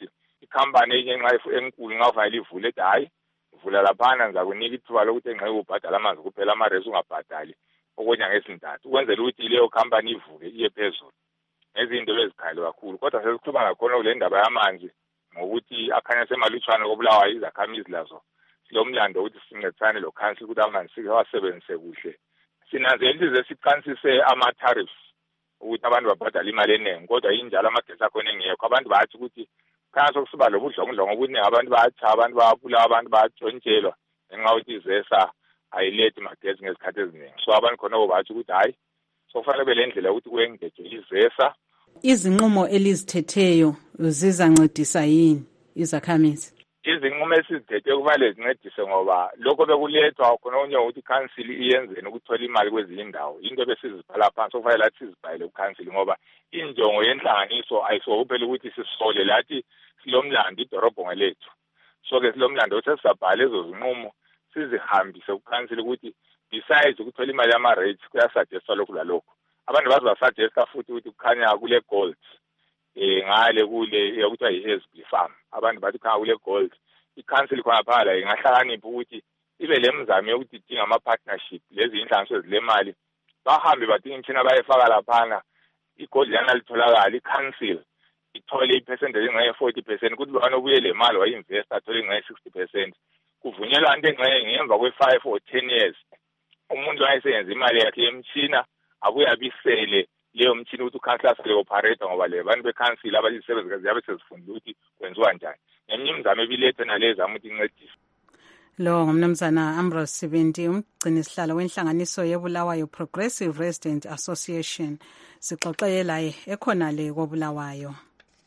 [SPEAKER 13] ikhampani enye nxa enkulu nxa ufanele ivule ethi hayi vula laphana ngizakunika ithuba lokuthi enxa ubhadala amanzi kuphela amaresi ungabhadali okonyanga ezintathu ukwenzela ukuthi leyo khampani ivuke iye phezulu ngezinto ezikhali kakhulu kodwa sesikhuluma ngakhona kule ndaba yamanzi ngokuthi akhanya semalutshwane kobulawayo izakhamizi lazo silomlando ukuthi sincedisane lo council ukuthi amanzi siwasebenzise kuhle sinanzelile siqansise ama-tariffs ukuthi abantu babhadala imali eningi kodwa injalo amagesi akhona engekho abantu bathi ukuthi khanya sokusiba lobudlongudlongo obuningi abantu bayatsha abantu bayabulawa abantu bayatshontshelwa ngenxa yokuthi izesa ayilethi magesi ngezikhathi eziningi so abantu khonoko bathi ukuthi hayi sokufanele kube le ndlela yokuthi kuyengejwe izesa.
[SPEAKER 2] Izinqumo elizthetheyo zizancedisa yini izakhamizi?
[SPEAKER 13] Izinqumo esizithethe kumele zincedise ngoba lokho bekulethwa khona onye ukuthi council iyenzeni ukuthola imali kwezinye indawo into besizibhala phansi sokufanele lathi sizibhalele ku-council ngoba injongo yenhlanganiso ayisokuphela ukuthi sisole lathi silomlando idorobho ngelethu so-ke silomlando ukuthi sesizabhala ezo zinqumo sizihambise ku-council ukuthi besides ukuthola imali yama-rates kuyasuggesta lokhu lalokhu abantu bazasuggesta futhi ukuthi kukhanya kule gold ngale kule okuthiwa yi-Hesby farm abantu bathi khanya kule gold i-council khonaphala ingahlakanipha ukuthi ibe le mzamo yokuthi idinga ama-partnership lezi inhlanganiso ezilemali bahambe badinga imishina bayefaka laphana igold lana litholakala i-council ithole i-percentage engxenye 40% kuthi lwana obuye le mali wayi-investa athole engxenye 60% kuvunyelwa into engxenye ngemva kwe-5 or 10 years umuntu wayeseyenza imali yakhe yemtshina abuye abisele leyo mtshini ukuthi ukhansila asele operator ngoba le bantu bekhansila abayisebenzi ziyabe sezifundile ukuthi kwenziwa njani ngeminye imizamo ebilethwe nale zama ukuthi incedise.
[SPEAKER 2] Lo ngumnumzana Ambrose Sibindi umgcini sihlalo wenhlanganiso yeBulawayo Progressive Resident Association sixoxele laye ekhona le koBulawayo.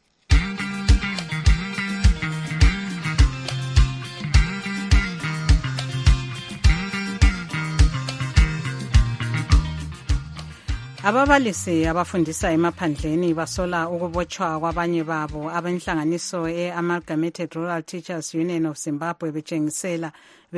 [SPEAKER 2] Ababalisi abafundisa emaphandleni basola ukubotshwa kwabanye babo abenhlanganiso ye-Amalgamated Rural Teachers Union of Zimbabwe betshengisela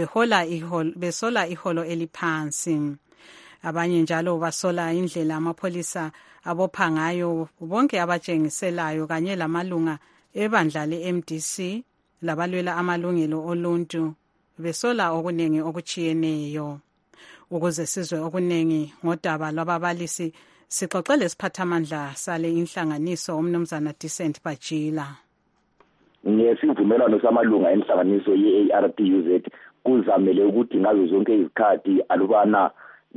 [SPEAKER 2] besola iholo eliphansi. Abanye njalo basola indlela amapholisa abopha ngayo bonke abatshengiselayo kanye lamalunga ebandla le-MDC labalwela amalungelo oluntu besola okuningi okuchiyeneyo. Ukuze sizwe okuningi ngodaba lwababalisi sixoxele siphathamandla sale inhlanganiso umnumzana Decent Bajila.
[SPEAKER 14] Ngesivumelwano samalunga enhlanganiso ye-ARTUZ kuzamele ukuthi ngazo zonke izikhathi alubana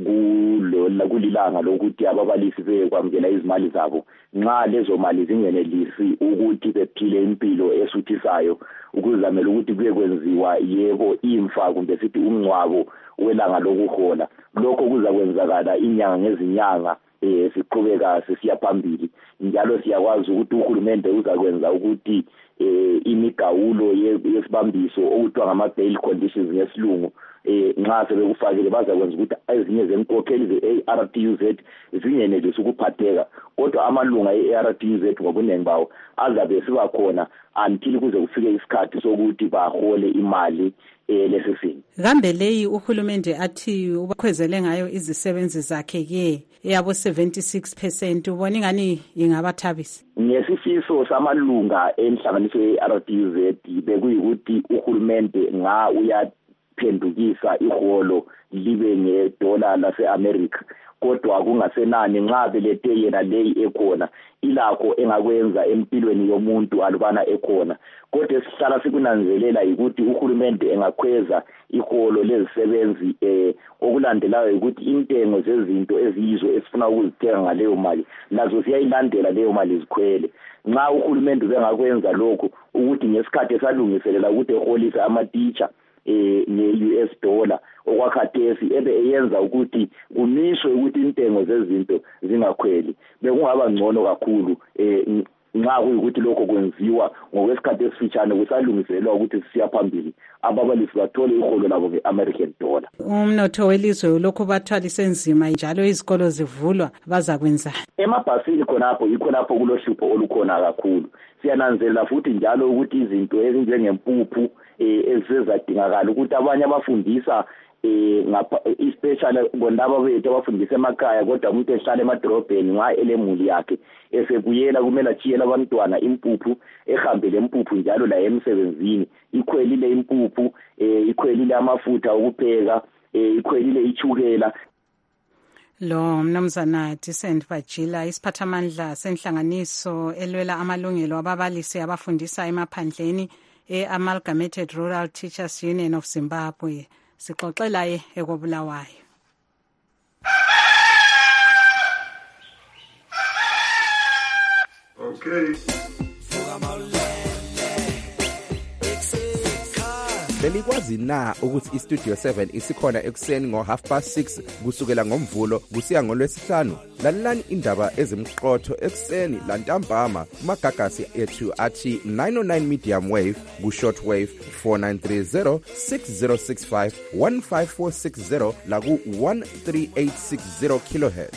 [SPEAKER 14] kulilanga lokuthi ababalisi bekwamukela izimali zabo nxa lezo mali zingenelisi ukuthi bephile impilo esuthisayo ukuzamela ukuthi kuye kwenziwa yebo imfa kumbe sithi umngcwabo welanga lokuhola lokho kuzakwenzakala inyanga ngezinyanga siqhubeka sesiya phambili njalo siyakwazi ukuthi uhulumende uzakwenza ukuthi imigawulo yesibambiso okuthiwa ngama-bail conditions ngesilungu nxa sebekufakile bazakwenza ukuthi ezinye zenkokheli ze-ARTUZ zingenelisi ukuphatheka kodwa amalunga e-ARTUZ ngobuningi bawo azabe siba khona until kuze kufike isikhathi sokuthi bahole imali lesisini.
[SPEAKER 2] Kambe leyi uhulumende athi ubakhwezele ngayo izisebenzi zakhe ke eyabo 76% ubona ingani ingabathabisa.
[SPEAKER 14] Ngesifiso samalunga enhlanganiso ye-ARTUZ bekuyikuthi uhulumende uyaphendukisa iholo libe ngedola lase-America kodwa kungasenani nxa belethe yena leyi ekhona ilakho engakwenza empilweni yomuntu alubana ekhona kodwa esihlala sikunanzelela ukuthi uhulumende engakhweza iholo lezisebenzi okulandelayo ukuthi intengo zezinto eziyizo esifuna ukuzithenga ngaleyo mali nazo siyayilandela leyo mali zikhwele nxa uhulumende bengakwenza lokho ukuthi ngesikhathi esalungiselela ukuthi eholise ama-teacher ne-US dollar okwakhathesi eyenza ukuthi kumiswe ukuthi intengo zezinto zingakhweli bekungaba ngcono kakhulu nxa kuyikuthi lokho kwenziwa ngokwesikhathi esifitshane kusalungiselwa ukuthi sisiya phambili ababalisi bathole iholo labo nge-American dollar.
[SPEAKER 2] Umnotho welizwe lokho bathwalise nzima njalo izikolo zivulwa bazakwenzani?
[SPEAKER 14] Emabhasini khonapho yikho lapho kulohlupho olukhona kakhulu siyananzelela futhi njalo ukuthi izinto ezinjengempuphu ezizadingakala ukuthi abanye abafundisa especially bondaba bethu abafundisa emakhaya kodwa umuntu ehlala emadrobheni nxa elemuli yakhe esebuyela kumele achiyela abantwana impuphu ehambele impuphu njalo la emsebenzini ikhwelile impuphu ikhwelile amafutha okupheka ikhwelile ichukela.
[SPEAKER 2] Lo mnumzana Decent Vajila isiphathamandla senhlanganiso elwela amalungelo ababalisi abafundisa emaphandleni Amalgamated Rural Teachers Union of Zimbabwe sixoxela ekobulawayo.
[SPEAKER 15] Okay.
[SPEAKER 7] Belikwazi na ukuthi iStudio 7 isikhona ekuseni ngo6:30 kusukela ngomvulo kusiya ngolwesihlanu? Lalelani indaba ezimqotho ekuseni lantambama kumagagasi ethu athi 909 medium wave ku-short wave 4930 6065 15460 la ku-13860 kilohertz.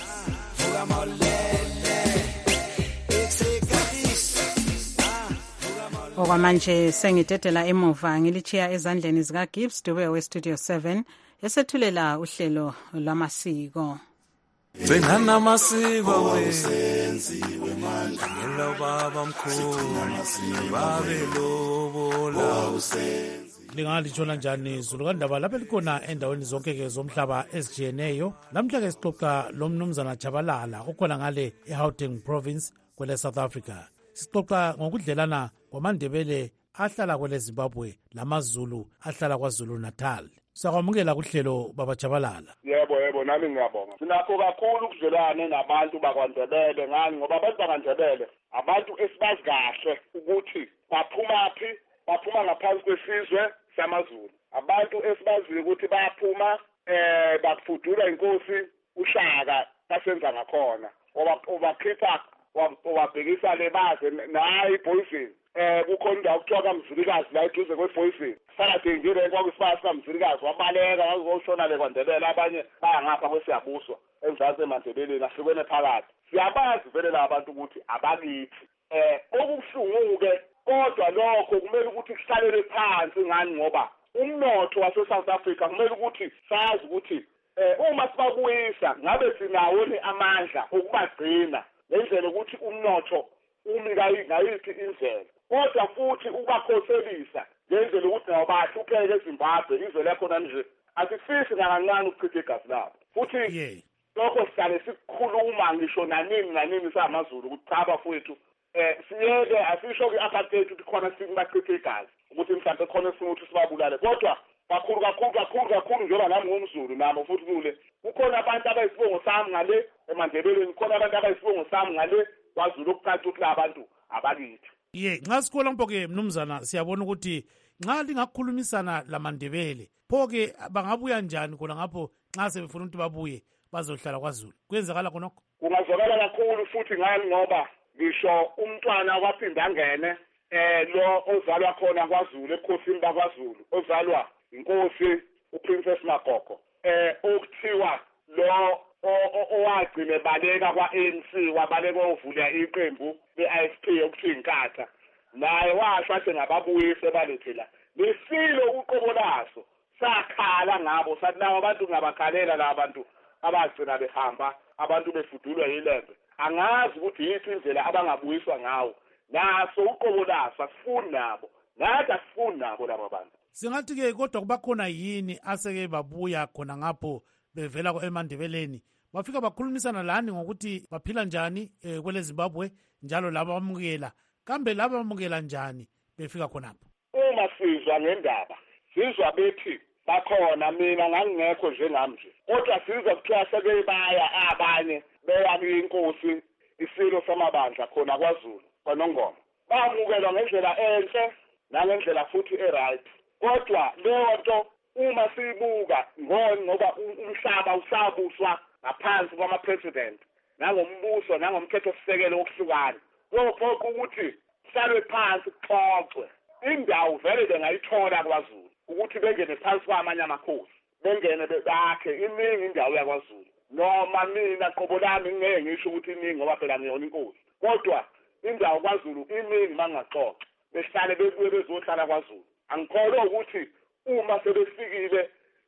[SPEAKER 2] Okwamanje sengidedela emuva ngilichiya ezandleni zika Gibbs Dube weStudio 7 esethulela uhlelo lwamasiko.
[SPEAKER 16] Bengana masiko wesenziwe manje ngelo baba mkhulu babe lobola usenzi.
[SPEAKER 4] Lingalitshola njani Zulu kandaba lapha likhona endaweni zonke ke zomhlaba ezijiyeneyo. Namhla ke sixoxa lo mnumzana Chabalala okhona ngale eGauteng province kwele South Africa. Sixoxa ngokudlelana kwaMandebele ahlala kwele Zimbabwe lamaZulu ahlala kwaZulu Natal. Sakwamukela kuhlelo baba Chabalala.
[SPEAKER 15] Yebo nami ngiyabonga. Sinakho kakhulu ukuzwelana nabantu bakwaNdebele ngani ngoba abantu bakwaNdebele abantu esibazi kahle ukuthi baphuma ngaphansi kwesizwe samaZulu. Abantu esibaziyo ukuthi bayaphuma bakufudula inkosi uShaka kasenza ngakhona. Obakhipha wabhekisa le baze nayi poison. Kukhona indawo kuthiwa kaMzilikazi la eduze kwePoison. Sakadengile kwakusifaka kaMzilikazi wabaleka wazoshona le kwaNdebele abanye bayangapha kwesiyabuswa emzansi eMandebeleni ahlukene phakathi. Siyabazi vele la abantu ukuthi abakithi. Okubuhlungu-ke kodwa lokho kumele ukuthi kuhlalele phansi ngani ngoba umnotho wase-South Africa kumele ukuthi sazi ukuthi uma sibabuyisa ngabe sinawo amandla okubagcina ngendlela ukuthi umnotho umi ngayiphi indlela. Kodwa futhi ukubakhoselisa ngendlela ukuthi nabo bahlupheke eZimbabwe izwe lakhona nje asifisi nakancane ukuchitha igazi labo. Futhi lokho sihlale sikhuluma ngisho nanini samaZulu ukuthi cha bafowethu siyeke asisho ke-apartheid ukuthi khona sibachitha igazi ukuthi mhlawumbe khona sifuna ukuthi sibabulale kodwa kakhulu njengoba nami ngumZulu nami futhi kule kukhona abantu abayisibongo sami ngale eMandebeleni kukhona abantu abayisibongo sami ngale kwaZulu okucaca ukuthi la abantu abakithi.
[SPEAKER 4] Nxa sikhola mpo-ke mnumzana siyabona ukuthi nxa lingakhulumisana laMandebele pho-ke bangabuya njani khona ngapho nxa sebefuna ukuthi babuye bazohlala kwaZulu kwenzakala khonokho?
[SPEAKER 15] Kungazwakala kakhulu futhi ngani ngoba ngisho umntwana kwaphinde angene lo ozalwa khona kwaZulu ebukhosini bakwaZulu ozalwa inkosi uPrincess Magogo okuthiwa lo owagcine baleka kwa-ANC wabaleka ovula iqembu le-IFP okuthiwa inkatha naye washo athi ngababuyise balethela lesilo uqobo laso sakhala ngabo sathi lawo abantu ngabakhalela la bantu abagcina behamba abantu befudulwa yilembe angazi ukuthi yiphi indlela abangabuyiswa ngawo naso uqobo laso asifuni nabo nathi asifuni nabo laba bantu.
[SPEAKER 4] Singathi-ke kodwa kubakhona yini aseke babuya khona ngapho bevela eMandebeleni bafika bakhulumisana lani ngokuthi baphila njani kwele Zimbabwe njalo laba bamukela kambe laba bamukela njani befika khonapho?
[SPEAKER 15] Uma sizwa ngendaba sizwa bethi bakhona mina ngangingekho njengami nje kodwa sizwa kuthiwa seke baya abanye beya kwinkosi isilo samabandla khona kwaZulu kwaNongoma bamukelwa ngendlela enhle nangendlela futhi eright kodwa leyo nto uma siyibuka ngoba umhlaba usabuswa ngaphansi kwama-president nangombuso nangomthethosisekelo wokuhlukana kophoqa ukuthi kuhlalwe phansi kuxoxwe indawo vele bengayithola kwaZulu ukuthi bengene phansi kwamanye amakhosi bengene bakhe iningi indawo yakwaZulu noma mina qobo lami ngeke ngisho ukuthi iningi ngoba phela ngiyona inkosi kodwa indawo kwaZulu iningi mangaxoxa behlale bebuye bezohlala kwaZulu angikholwa ukuthi uma sebefikile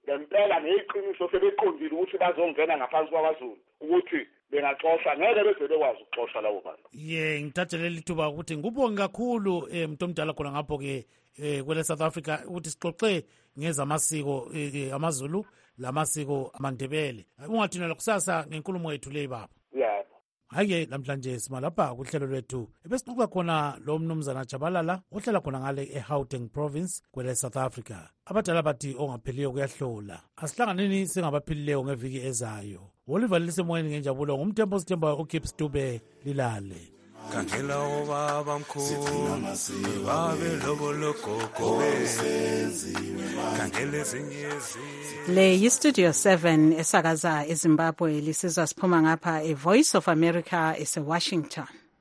[SPEAKER 15] ngempela ngeyiqiniso sebeqondile ukuthi bazongena ngaphansi kwabaZulu ukuthi bengaxoxa ngeke beze bekwazi ukuxoxa labo bantu.
[SPEAKER 4] Ngithathele lithuba ukuthi ngubonge kakhulu umuntu omdala khona ngapho ke kwele South Africa ukuthi sixoxe ngezamasiko amaZulu lamasiko amaNdebele. Ungathunela kusasa ngenkulumo yethu le baba. Hayi namhlanje simalapha kuhlelo lwethu ebesixoxa khona lo mnumzana Tshabalala ohlala khona ngale eGauteng province kwele South Africa. Abadala bathi ongaphiliyo kuyahlola. Asihlanganeni singabaphilileyo ngeviki ezayo. Oliver lisemoyeni ngenjabulo ngumthembo sithemba uKips Dube lilale.
[SPEAKER 16] Kangela obaba mkhulu babe loboloko kangele zinyezi
[SPEAKER 2] le yistudio 7 esakaza eZimbabwe lisizwa siphuma ngapha eVoice of America eseWashington.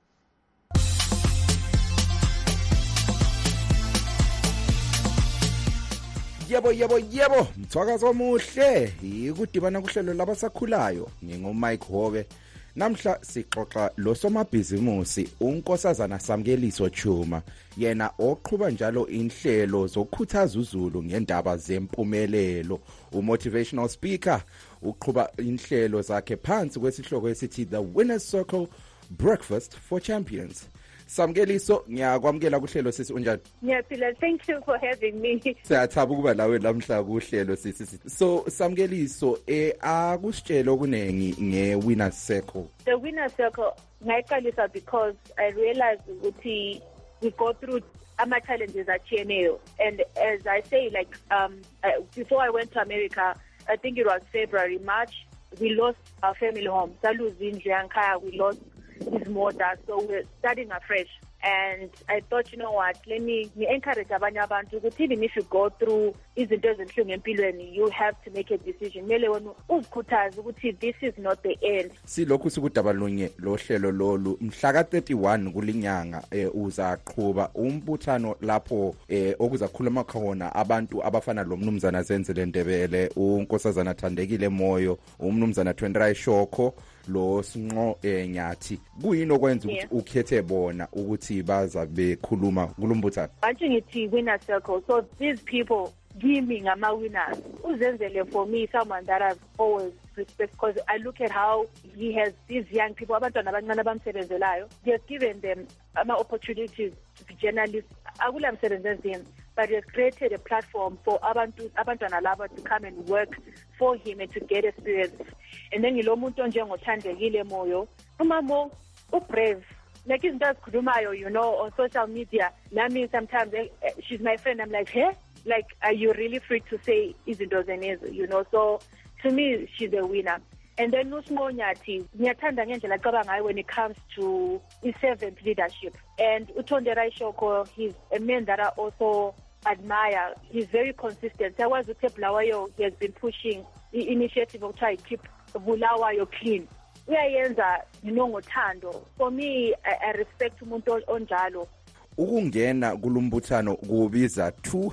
[SPEAKER 7] Yebo mthwakazo omuhle ikudibana kuhlelo labasakhulayo ngingumike Hobe. Namhla sixoxa lo somabhizimusi uNkosazana Samkeliso Chuma yena oqhubha njalo inhlelo zokukhuthaza uZulu ngendaba zempumelelo. Motivational speaker uqhubha inhlelo zakhe phansi kwesihloko esithi The Winners Circle Breakfast for Champions. Samkeliso ngiyakwamukela kuhlelo sisi unjani?
[SPEAKER 17] Ngiyaphila, thank you for having me.
[SPEAKER 7] Siyathaba ukuba lawe namhla kuhlelo sisi. So Samkeliso akusitshela okunengi ngeWinners Circle.
[SPEAKER 17] The Winners Circle ngayiqalisa because I realized ukuthi we go through ama challenges atshiyeneyo, and as I say, like before I went to America, I think it was February, March, we lost our family home. Saluzi indlu yankhaya, we lost his mother, so we're starting afresh. And I thought, you know what, let me encourage abanye abantu ukuthi even if you go through izinto ezinhlungu empilweni, you have to make a decision. Mele wena uzikhuthaze ukuthi this is not the end.
[SPEAKER 7] Silokhu sikudabalunye lo hlelo lolu mhla ka31 kulinyanga uzaqhubha umbuthano lapho okuzakhuluma khona abantu abafana lo mnumzana Zenzele Ndebele, uNkosazana Thandekile Moyo, umnumzana Twendrai Shoko, lo Sinqo Nyathi. Kuyini okwenza ukuthi ukhethe bona ukuthi baza bekhuluma kulombuthano?
[SPEAKER 17] Manje ngithi Winner Circle, so these people giving ama winners. Uzenzele for me someone that I've always respect, because I look at how he has these young people, abantwana abancane abamsebenzelayo. He has given them opportunities to be journalists. Akula msebenzeni, but he has created a platform for abantwana laba to come and work for him and to get experience. And then ngilo muntu onjengothandekile Moyo, umamo ubrave. Like izinto azikhulumayo, you know, on social media. Nami sometimes she's my friend, I'm like, hey, like, are you really free to say izinto zenezo, you know? So to me, she's a winner. And then Nusmo Nyathi, ngiyathanda ngendlela acabanga ngayo when it comes to servant leadership. And uThondera Shoko, he's a man that I also admire. He's very consistent. I was with Bulawayo, he has been pushing the initiative of trying to keep Bulawayo clean. Uyayenza ngothando. For me, I respect umuntu onjalo.
[SPEAKER 7] Ukungena kulombuthano kubiza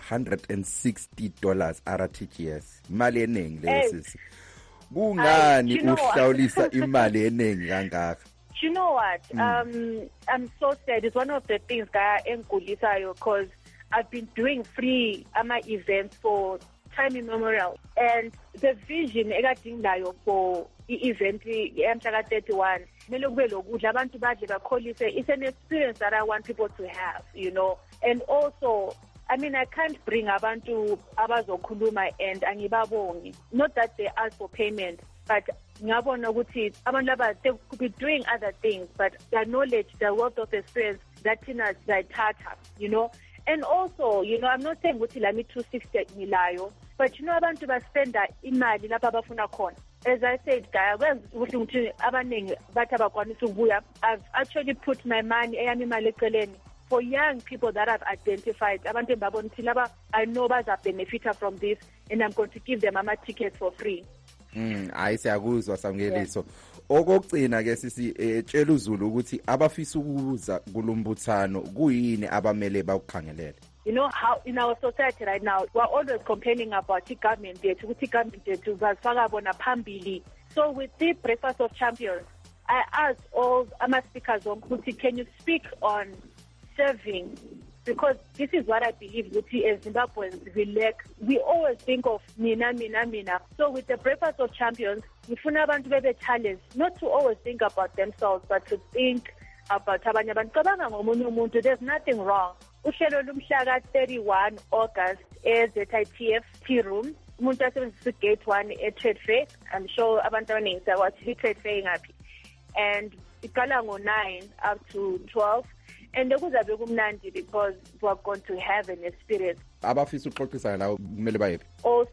[SPEAKER 7] $260 RTGS. Imali eningi lesisi. Kungani uhlawulisa imali eningi kangaka?
[SPEAKER 17] You know what? I'm so sad. It's one of the things that engulisayo, because I've been doing free events for time immemorial, and the vision ekadingayo for i-event yamhla ka31 kumele kube lokudla abantu badle bakholise. It's an experience that I want people to have, you know. And also, I mean, I can't bring abantu abazokhuluma and angibabongi. Not that they ask for payment, but ngabona ukuthi abantu laba they could be doing other things, but their knowledge, their wealth of experience, that thina zayithatha, you know. And also, you know, I'm not saying ukuthi lami 260 ngilayo, but you know abantu baspenda imali lapha abafuna khona. As I said, I've actually put my money for young people that I've identified. I know baza benefit from this, and I'm going to give them tickets for free.
[SPEAKER 7] Hayi siyakuzwa Samkeliso. Okugcina ke sisi tshela uZulu ukuthi abafisa ukuza kulombuthano kuyini abamele bakukhangelele.
[SPEAKER 17] You know how in our society right now, we're always complaining about the government debt. So with the Breakfast of Champions, I asked all my speakers on, can you speak on serving because this is what I believe, Guti, as Zimbabweans, we lack. We always think of mina. So with the Breakfast of Champions, we funa abantu bebe challenge, not to always think about themselves, but to think about abanye abantu. Cabanga ngomunye umuntu, there's nothing wrong. Uhlelo lumhla 31 August e-ZITF Tea Room. Umuntu asebenzisa gate 1 e-Trade Fair. I'm sure abantu abaningi sawathi i-Trade Fair ingaphi. And iqala ngo-9 up to 12. And kuzabe kumnandi because we're going to have an experience.
[SPEAKER 7] Abafisa ukuxoxisana nawe kumele bayephi?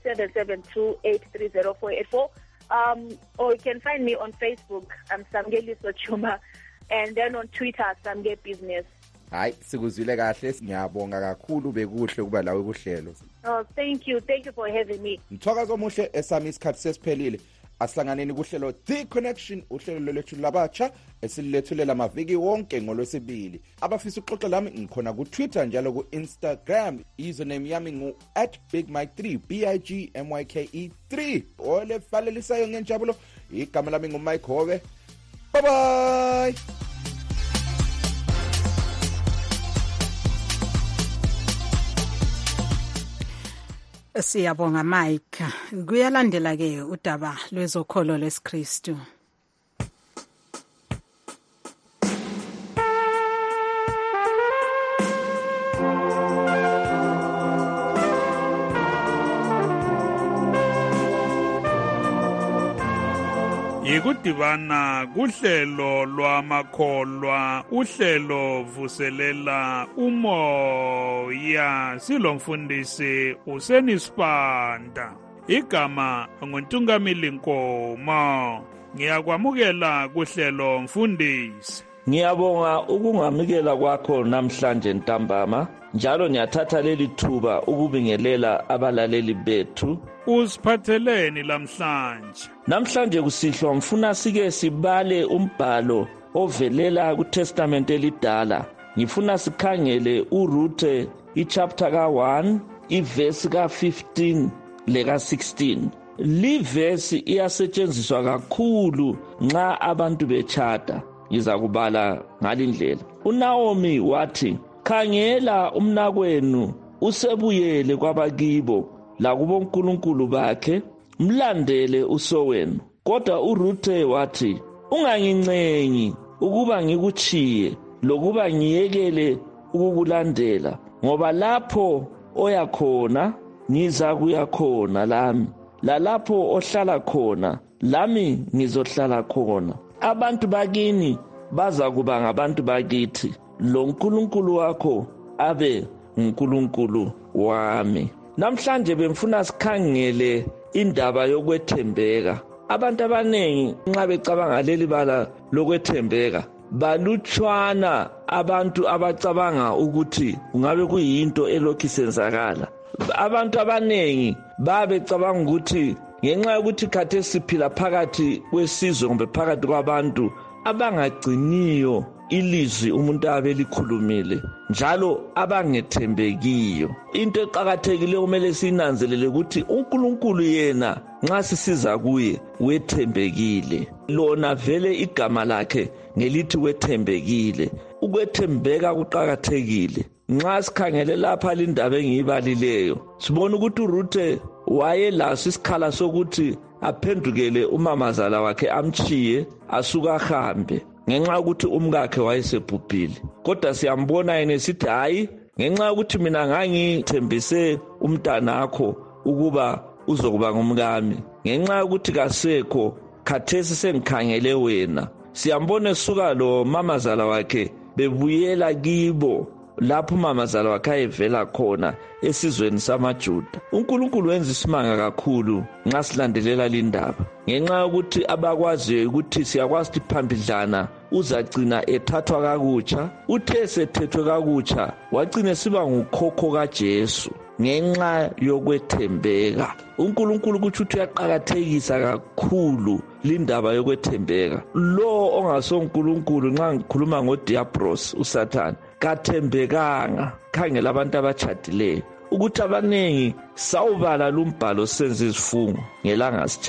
[SPEAKER 17] 0772830484. Or you can find me on Facebook. I'm Samngeliso Chuma. And then on Twitter, Samge Business.
[SPEAKER 7] Hayi, sikuzwile kahle, ngiyabonga kakhulu bekuhle kuba lawe kuhlelo.
[SPEAKER 17] Oh, thank you for having me.
[SPEAKER 7] Mthokazo omuhle esami isikhathi sesiphelile. Asihlanganeni kuhlelo The Connection, uhlelo lwethu labatsha esilethulela amaviki wonke ngolwesibili. Abafisa ukuxoxa lami ngikhona ku Twitter njalo ku Instagram. Username yami ngu @bigmike3 BIGMYKE3. Ole falelisayo ngenjabulo. Igama lami ngu Mike Hove. Bye bye.
[SPEAKER 2] Siyabonga Mike. Kuyalandela ke udaba lwezokholo lesiKristu.
[SPEAKER 18] Yikudibana kuhlelo lwamakholwa, uhlelo vuselela umoya, silomfundisi uSenisipanda. Igama nguNtungamili Nkomo. Ngiyakwamukela kuhlelo mfundisi.
[SPEAKER 19] Ngiyabonga ukungamukela kwakho namhlanje ntambama. Njalo ngiyathatha leli thuba ukubingelela abalaleli bethu.
[SPEAKER 18] Usiphatheleni lamhlanje?
[SPEAKER 19] Namhlanje kusihlwa ngifuna sike sibale umbhalo ovelela kuTestament elidala. Ngifuna sikhangele uRuthe ichapter ka1 iverse ka15 leka 16. Livesi iyasetshenziswa kakhulu nxa abantu bechata. Ngiza kubala ngalindlela. uNaomi wathi, khangela umnakwenu usebuyele kwabakibo lakubo uNkulunkulu bakhe, mlandele usowenu. Kodwa uRuthe wathi, ungangincenyi ukuba ngikuchiye lokuba ngiyekele ukukulandela, ngoba lapho oya khona ngiza kuya khona lami, lalapho ohlala khona lami ngizohlala khona. Abantu bakini baza kuba ngabantu bakithi, lo uNkulunkulu wakho abe uNkulunkulu wami. Namhlanje bemfuna sikhangele indaba yokwethembeka. Abantu abanengi nxa becabanga leli bala lokwethembeka, balutshwana abantu abacabanga ukuthi ungabe kuyinto elokhu isenzakala. Abantu abanengi babecabanga ukuthi ngenxa yokuthi khathe siphila phakathi kwesizwe kumbe phakathi kwabantu abangagciniyo ilizwi umuntu abelikhulumile, njalo abangethembekiyo. Into eqhakathekile kumele sinanzelele ukuthi uNkulunkulu yena nxa sisiza kuye wethembekile. Lona vele igama lakhe ngelithi wethembekile. Ukwethembeka kuqhakathekile. Nxa sikhangele lapha lindaba engiyibalileyo, sibona ukuthi uRuthe wayelaso isikhala sokuthi aphendukele umamazala wakhe amchiye asuka ahambe ngenxa ukuthi umkakhe wayesebhubhile. Kodwa siyambona yena esithi hayi, ngenxa ukuthi mina ngangithembise umntanakho ukuba uzokuba ngumkami, ngenxa ukuthi kasekho khathesi sengikhangele wena. Siyambona esuka lo mamazala wakhe bebuyela kibo lapho umamazala wakhe ayevela khona esizweni samaJuda. uNkulunkulu wenza isimanga kakhulu nxa silandelela lindaba, ngenxa yokuthi abakwaziyo ukuthi siyakwazi ukuthi phambidlana uzagcina ethathwa kakutsha. Uthe sethethwe kakutsha wagcina siba ngukhokho kaJesu ngenxa yokwethembeka. uNkulunkulu kuthi uyaqhakathekisa kakhulu lindaba yokwethembeka. Lo ongasoNkulunkulu, nxa ngikhuluma ngoDiablos, uSathane, kathembekanga. Khangela abantu abachadileyo ukuthi abanengi sawubala lumbhalo senze isifungo ngelanga sithatha.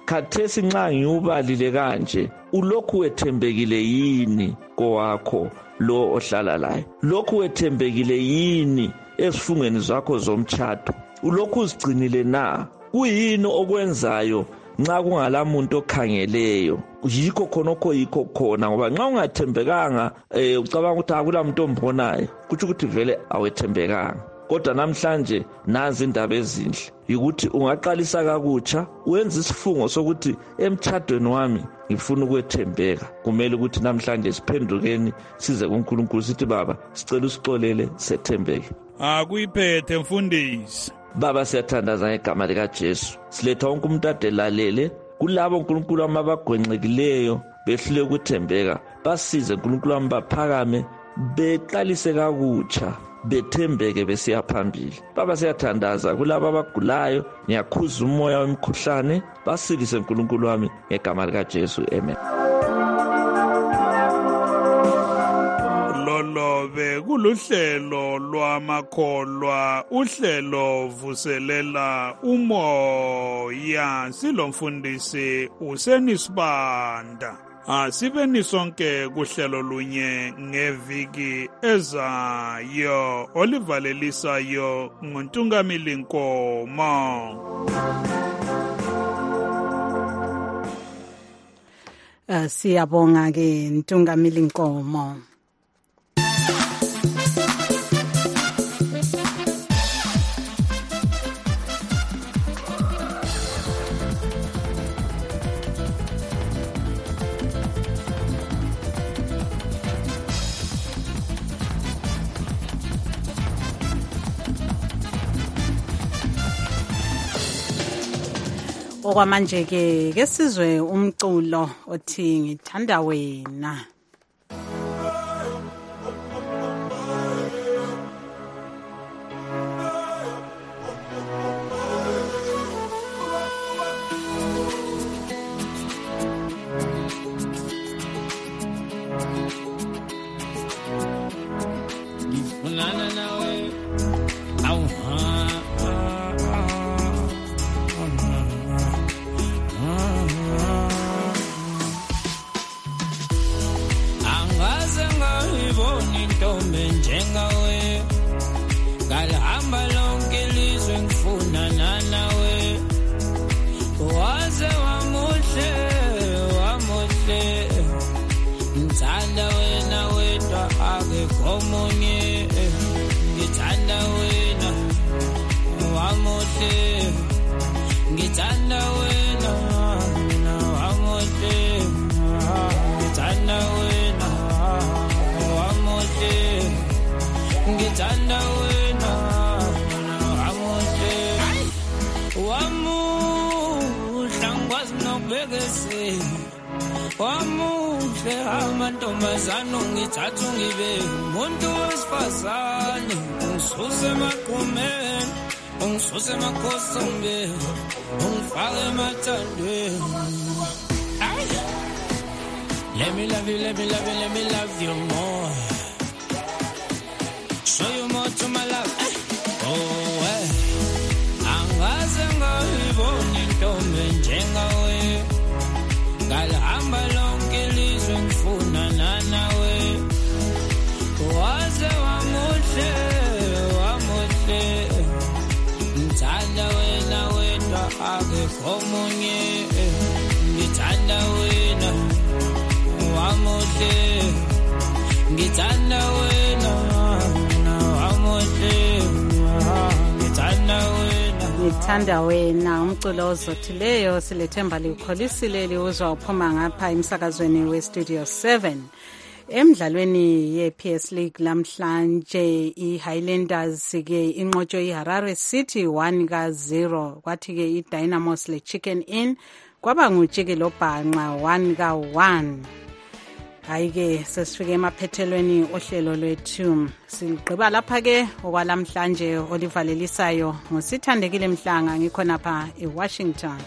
[SPEAKER 19] khathesi nxa ngiubalile kanje ulokhu wethembekile yini kowakho lo ohlala laye? Lokhu wethembekile yini esifungweni zakho zomtshado? Ulokhu uzigcinile na? Kuyini okwenzayo nxa kungalamuntu okhangeleyo? Yikho khonokho yikho khona, ngoba nxa ungathembekanga ucabanga ukuthi akula muntu ombonayo, kutsho ukuthi vele awethembekanga. Kodwa namhlanje nazi indaba ezinhle ukuthi ungaqalisa kakutsha wenza isifungo sokuthi emtshadweni wami ngifuna ukwethembeka. Kumele ukuthi namhlanje siphendukeni size kuNkulunkulu sithi Baba sicela usixolele sethembeke.
[SPEAKER 18] Akuyiphethe mfundisi.
[SPEAKER 19] Baba siyathandaza ngegama likaJesu. Siletha wonke umuntu adelalele kulabo uNkulunkulu amabagwencekileyo behlule ukuthembeka. Basize uNkulunkulu ambaphakame beqalise kakutsha bethembeke besiya phambili. Baba siyathandaza kulabo abagulayo, ngiyakhuza umoya wemkhuhlane, basilise uNkulunkulu wami ngegama likaJesu. Amen.
[SPEAKER 18] Lolobe kuluhlelo lwamakholwa, uhlelo vuselela umoya. Silomfundisi uSenisibanda. Asibeni sonke kuhlelo lunye ngeviki ezayo olivalelisayo nguNtungamili Nkomo.
[SPEAKER 2] Siyabonga ke Ntungamili Nkomo. Okwamanje ke sizwe umculo othi ngithanda wena.
[SPEAKER 20] Ngifunana nawe awuha njengawe ngalihamba lonke ilizwe ngifunana nawe waze wamuhle ngithanda wena wedwa akekho omunye ngithanda wena wamuhle ngithanda wena wamuhle ngithanda wena wamuhle ngithanda wena wamuhle wamuhle ngikwazi nokubekesela wamuhle amantombazane ungithatha ungibe umuntu wesifazane ungisuse emaqhumeni ungisuse emakhosini ungifake emathandweni. Let me love you, let me love you, let me love you more. Show you more to my love. Oh, angaze ngayibona intombi njengawe ngalihamba lonke ilizwe ngifunana nawe waze wamuhle ngithanda wena wedwa akekho omunye ngithanda wena wamuhle ngithanda wena wamuhle
[SPEAKER 2] ngithanda wena. Umculo ozothileyo silethemba likholisile liuzwa uphuma ngapha emsakazweni westudio 7. Emidlalweni ye-PS League lamhlanje i-Highlanders ke inqotshwe iHarare City 1-0, kwathi ke iDynamos leChicken Inn kwaba ngujiki lobhanqa 1-1. Hayi ke sesifike emaphethelweni ohlelo lwethu. Sigqiba lapha ke okwalamhlanje olivalelisayo ngosithandekile Mhlanga ngikhona pha eWashington.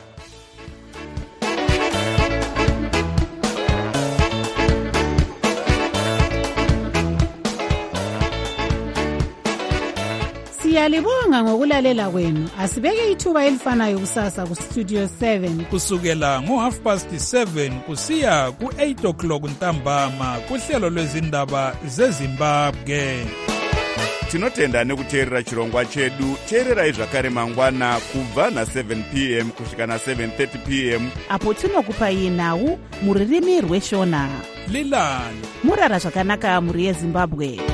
[SPEAKER 3] Siyalibonga ngokulalela kwenu. Asibeke ithuba elifanayo kusasa kustudio 7
[SPEAKER 18] kusukela ngo7:30 kusiya ku8 o'clock ntambama kuhlelo lwezindaba zeZimbabwe.
[SPEAKER 1] Tinotenda nekuteerera chirongwa chedu. Teererai zvakare mangwana kubva na7 p.m. kusvika na7:30 p.m.
[SPEAKER 21] apo tinokupai nhau muririmi rweshona.
[SPEAKER 18] Lilani
[SPEAKER 21] murara zvakanaka muri yeZimbabwe.